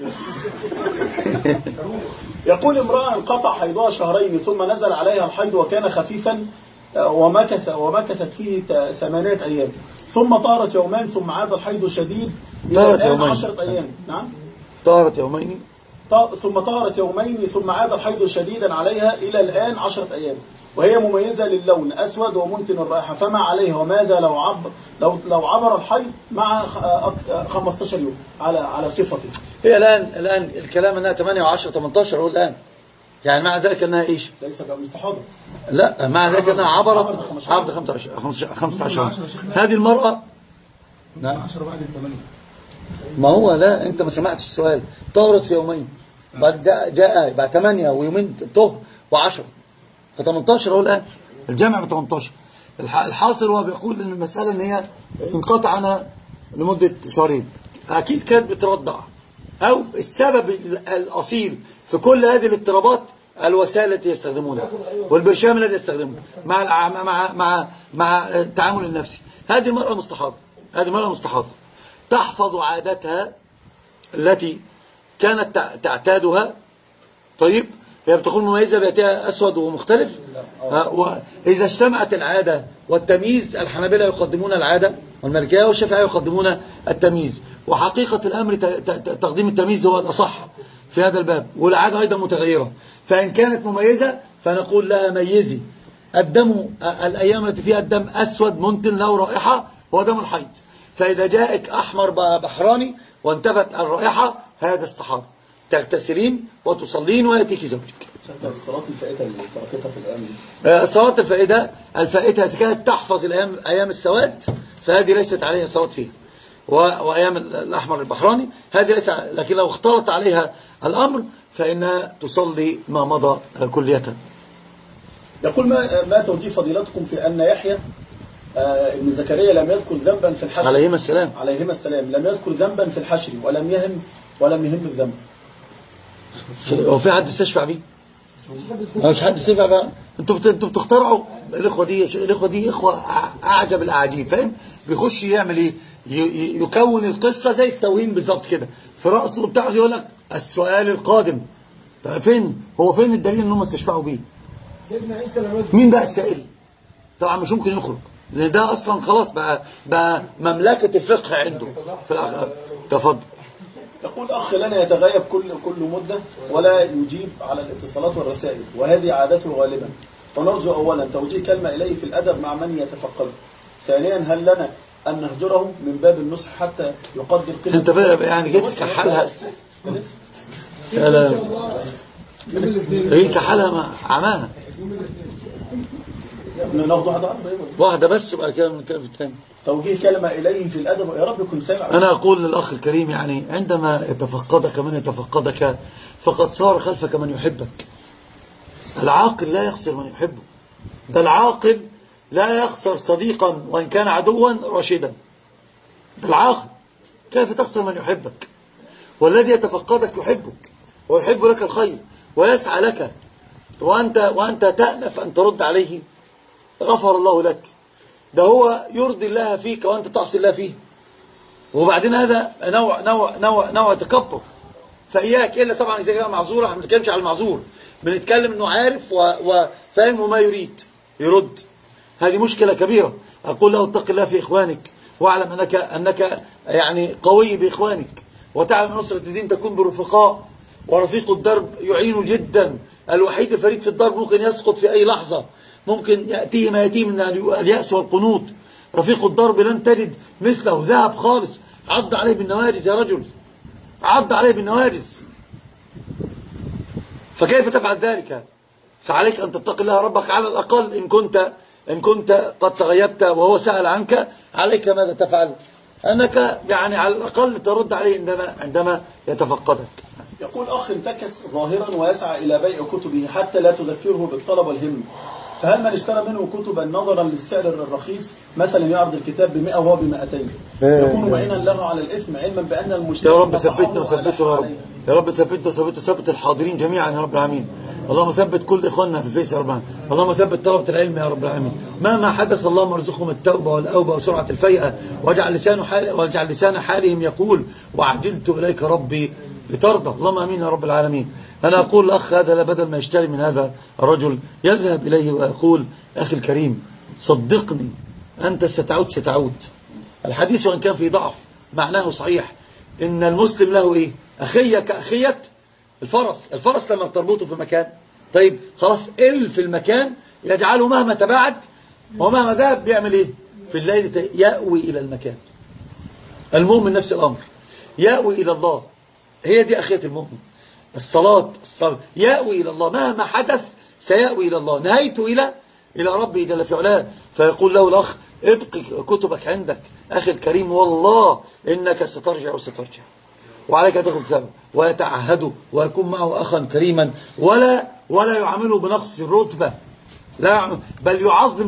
يقول امرأة انقطع حيضها شهرين ثم نزل عليها الحيض وكان خفيفا ومكثت فيه 8 أيام، ثم طارت يومان ثم عاد الحيض شديد إلى الآن 10 أيام. نعم. طارت يومين ثم طارت يومين ثم عاد الحيض شديدا عليها إلى الآن 10 أيام، وهي مميزة للون أسود ومنتن الرائحة، فما عليها وماذا لو عبر الحيض مع 15 يوم على صفته. هي الآن الكلام أنها 8 و10 18 هو الآن، يعني معنى ذلك أنها إيش؟ ليس كمستحاضة. لا، معنى ذلك أنها عبرت 15. هذه المرأة نعم 10 بعد 8. ما هو لا، أنت ما سمعتش السؤال. طارت في يومين، بعد جاء بعد 8 ويومين طهر و10 ف18 هو الآن الجامع ب 18. الحاصل هو بيقول ان المسألة ان هي انقطعنا لمدة شهرين، اكيد كانت بترضع، او السبب الاصيل في كل هذه الاضطرابات الوسائل التي يستخدمونها والبرشام الذي يستخدمونه مع التعامل النفسي. هذه المرأة مستحاضة تحفظ عادتها التي كانت تعتادها. طيب، هي بتكون مميزة بياتها أسود ومختلف. وإذا اجتمعت العادة والتمييز، الحنابلة يقدمون العادة والمالكية والشافعية يقدمون التمييز، وحقيقة الأمر تقديم التمييز هو الأصح في هذا الباب، والعادة أيضا متغيرة. فإن كانت مميزة فنقول لها ميزي. الدم الأيام التي فيها الدم أسود منتن له رائحة هو دم الحيض، فإذا جاءك أحمر بحراني وانتبت الرائحة هذا استحاضة، تغتسلين وتصلين ويأتيك زوجك. الصلاة الفائتة اللي تركتها في الأيام، الصلاة الفائتة إذا كانت تحفظ أيام السواد فهذه ليست عليها صلاة فيها، وأيام الأحمر البحراني هذه ليس. لكن لو اختلط عليها الأمر فإنها تصلي ما مضى كلية. يقول ما توجيه فضيلتكم في أن يحيى ابن زكريا لم يذكر ذنبا في الحشر عليهما السلام لم يذكر ذنبا في الحشر ولم يهم الذنب. هو في حد استشفع بيه؟ مش حد استشفع بقى. انتوا بتخترعوا. الاخوه دي اخوه اعجب الاعاجيب، فاهم؟ بيخش يعمل ايه؟ يكون القصه زي التوهين بالظبط كده في راسه بتاعه، يقول لك السؤال القادم. فين الدليل انهم استشفعوا بيه؟ مين بقى السائل؟ طبعا مش ممكن يخرج، لان ده اصلا خلاص بقى مملكه الفقه عنده في الاخر. تفضل. يقول أخ لنا يتغيب كل مدة ولا يجيب على الاتصالات والرسائل، وهذه عادته غالبا، فنرجو أولا توجيه كلمة إليه في الأدب مع من يتفقد. ثانيا، هل لنا أن نهجره من باب النصح حتى يقدر قيمة؟ انت بقى يعني جيت كحالها كحالها مع عماها ناخد واحدة بس وبعد كده نتكلم في الثاني. توجيه كلمة إليه في الأدب، يا رب يكون سامع. أنا أقول للأخ الكريم، يعني عندما يتفقدك من يتفقدك فقد صار خلفك من يحبك. العاقل لا يخسر من يحبه، ده العاقل لا يخسر صديقا وإن كان عدوا راشدا. ده العاقل. كيف تخسر من يحبك؟ والذي يتفقدك يحبك ويحب لك الخير ويسعى لك، وأنت تأنف أن ترد عليه. غفر الله لك. ده هو يرضي الله فيك وأنت تعصي الله فيه. وبعدين هذا نوع تكبر. فإياك، إلا طبعا إذا كان معذور. احنا ما بنتكلمش على المعذور، بنتكلم إنه عارف وفاهم وما يرد. هذه مشكلة كبيرة. أقول له اتق الله في إخوانك، واعلم أنك يعني قوي بإخوانك، وتعلم نصرة الدين تكون برفقاء، ورفيق الدرب يعين جدا. الوحيد الفريد في الدرب ممكن يسقط في أي لحظة، ممكن يأتيه ما يأتيه من اليأس والقنوط. رفيق الدرب لن تجد مثله، ذهب خالص. عض عليه بالنواجذ يا رجل، عض عليه بالنواجذ. فكيف تفعل ذلك؟ فعليك أن تتقي الله ربك على الأقل. إن كنت قد تغيبت وهو سأل عنك، عليك ماذا تفعل؟ أنك يعني على الأقل ترد عليه عندما يتفقدك. يقول أخ انتكس ظاهرا ويسعى إلى بيع كتبه حتى لا تذكره بالطلب والهم، فهل من اشترى منه كتبا نظرا للسعر الرخيص، مثلا يعرض الكتاب ب100 وهو ب200، يكون معينا له على الإثم، علما بأن المشتري يا رب ثبتنا وثبته يا رب. يا رب ثبتنا وثبته، ثبت الحاضرين جميعا يا رب العالمين. اللهم ثبت كل إخواننا في الفيس يا رب العالمين. اللهم ثبت طلبة العلم يا رب العالمين. مهما حدث اللهم ارزقهم التوبة والأوبة وسرعة الفيئة، واجعل لسان حالهم يقول وعجلت إليك ربي لترضى. اللهم امين يا رب العالمين. أنا أقول الأخ هذا بدل ما يشتري من هذا الرجل يذهب إليه ويقول أخي الكريم صدقني أنت ستعود. الحديث وإن كان في ضعف معناه صحيح. إن المسلم له إيه؟ أخية كأخية الفرس لما تربطه في مكان، طيب خلاص في المكان يجعله مهما تباعد ومهما ذهب بيعمل إيه؟ في الليل يأوي إلى المكان. المؤمن نفس الأمر، يأوي إلى الله. هي دي أخية المؤمن. الصلاة يأوي إلى الله، مهما حدث سيأوي إلى الله، نهايته إلى ربي جل في علاه. فيقول له الأخ ابقي كتبك عندك أخي الكريم، والله إنك سترجع وعليك تأخذ سبب، ويتعهده ويكون معه أخا كريما، ولا يعامله بنقص الرتبة، لا بل يعظم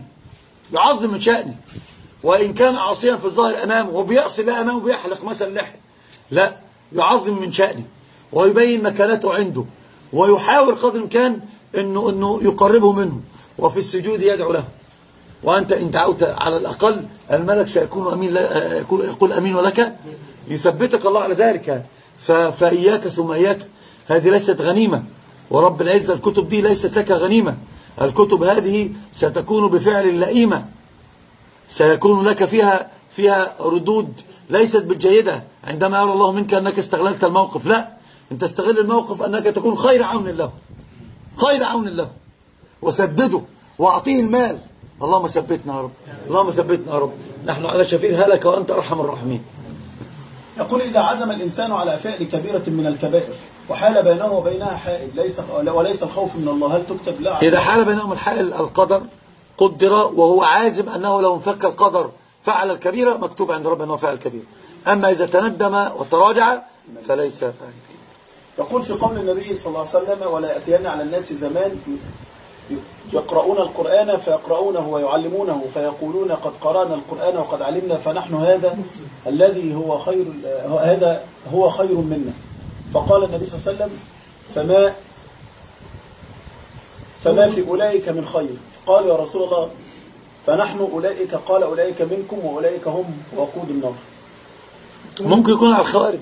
من شأنه. وإن كان عاصيا في الظاهر أمامه وبيعصي لا أمامه بيحلق مثلا لحية، لا يعظم من شأنه ويبين مكانته عنده، ويحاول قدر الإمكان إنه يقربه منه، وفي السجود يدعو له. وأنت إن دعوت على الأقل الملك سيكون أمين، يقول أمين ولك يثبتك الله على ذلك. فإياك ثم إياك، هذه ليست غنيمة، ورب العزة الكتب دي ليست لك غنيمة. الكتب هذه ستكون بفعل لئيمة، سيكون لك فيها ردود ليست بالجيدة. عندما يرى الله منك أنك استغللت الموقف، لا، أنت استغل الموقف أنك تكون خير عون له وسدده وأعطيه المال. اللهم ثبتنا يا رب، نحن على شفير هلك وأنت أرحم الراحمين. يقول إذا عزم الإنسان على فعل كبيرة من الكبائر وحال بينه وبينها حائل وليس الخوف من الله، هل تكتب له؟ إذا حال بينهم الحائل القدر قدر وهو عازم أنه لو انفك القدر فعل الكبيرة، مكتوب عند ربنا أنه فعل الكبيرة. أما إذا تندم وتراجع فليس فعل. يقول في قول النبي صلى الله عليه وسلم: ولا يأتين على الناس زمان يقرؤون القرآن فيقرؤونه ويعلمونه فيقولون قد قرأنا القرآن وقد علمنا فنحن هذا الذي هو خير، هذا هو خير منا. فقال النبي صلى الله عليه وسلم: فما في أولئك من خير. قال: يا رسول الله فنحن أولئك. قال: أولئك منكم وأولئك هم وقود النار. ممكن يكون على الخوارج.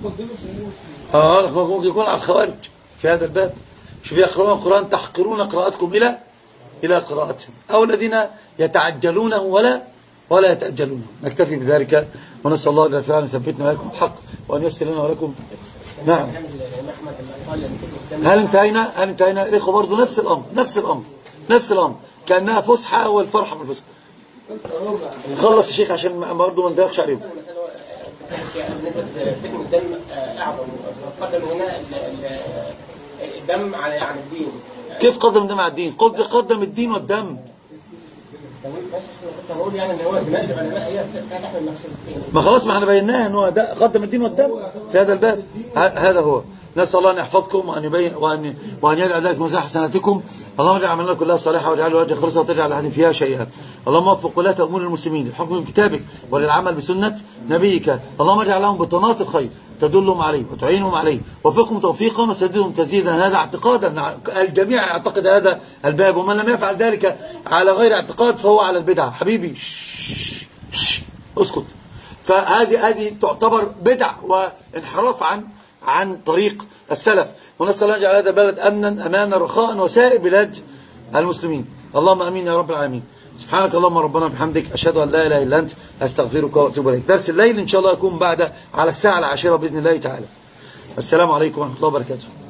ممكن يكون على الخوارج في هذا الباب. شوف يقرؤون القرآن تحقرون قراءتكم إلى قراءتهم، أو الذين يتعجلونه ولا يتأجلونه. نكتفي بذلك ونسأل الله جل وعلا أن يثبتنا ولكم الحق وأن ييسر لنا ولكم. نعم. هل انتهينا الإخوة برضه نفس الأمر كأنها فسحة والفرحة بالفسحة. خلص يا شيخ عشان برضه ما نضيقش عليهم. بالنسبة لتكن الدم أعظم، قدم هنا الدم عن الدين. كيف قدم الدم على الدين؟ قدم الدين والدم. يعني ان هو دماء العلماء هي تحمل نفس الدين. ما خلاص ما احنا بيناها ان هو قدم الدين والدم في هذا الباب. هذا هو. نسأل الله أن يحفظكم وأن يبين وأن يجعل ذلك مزاح حسناتكم. اللهم اجعل عملنا كلها صالحة واجعل وجه خالصا وتجعل أحد فيها شيئا. اللهم وفق ولاة أمور المسلمين للحكم بكتابك وللعمل بسنة نبيك. اللهم اجعل لهم بطانات الخير تدلهم عليه وتعينهم عليه، وفقهم توفيقا وسددهم تسديدا. هذا اعتقادا، الجميع يعتقد هذا الباب، ومن لم يفعل ذلك على غير اعتقاد فهو على البدعة. حبيبي اسكت. فهذه تعتبر بدع وانحراف عن طريق السلف. ونسأل الله أن يجعل هذا البلد أمنا أمانا رخاء وسائر بلاد المسلمين. اللهم أمين يا رب العالمين. سبحانك اللهم ربنا بحمدك أشهد أن لا إله إلا أنت أستغفرك وأتوب إليك. درس الليل إن شاء الله يكون على الساعة 10 بإذن الله تعالى. السلام عليكم ورحمة الله وبركاته.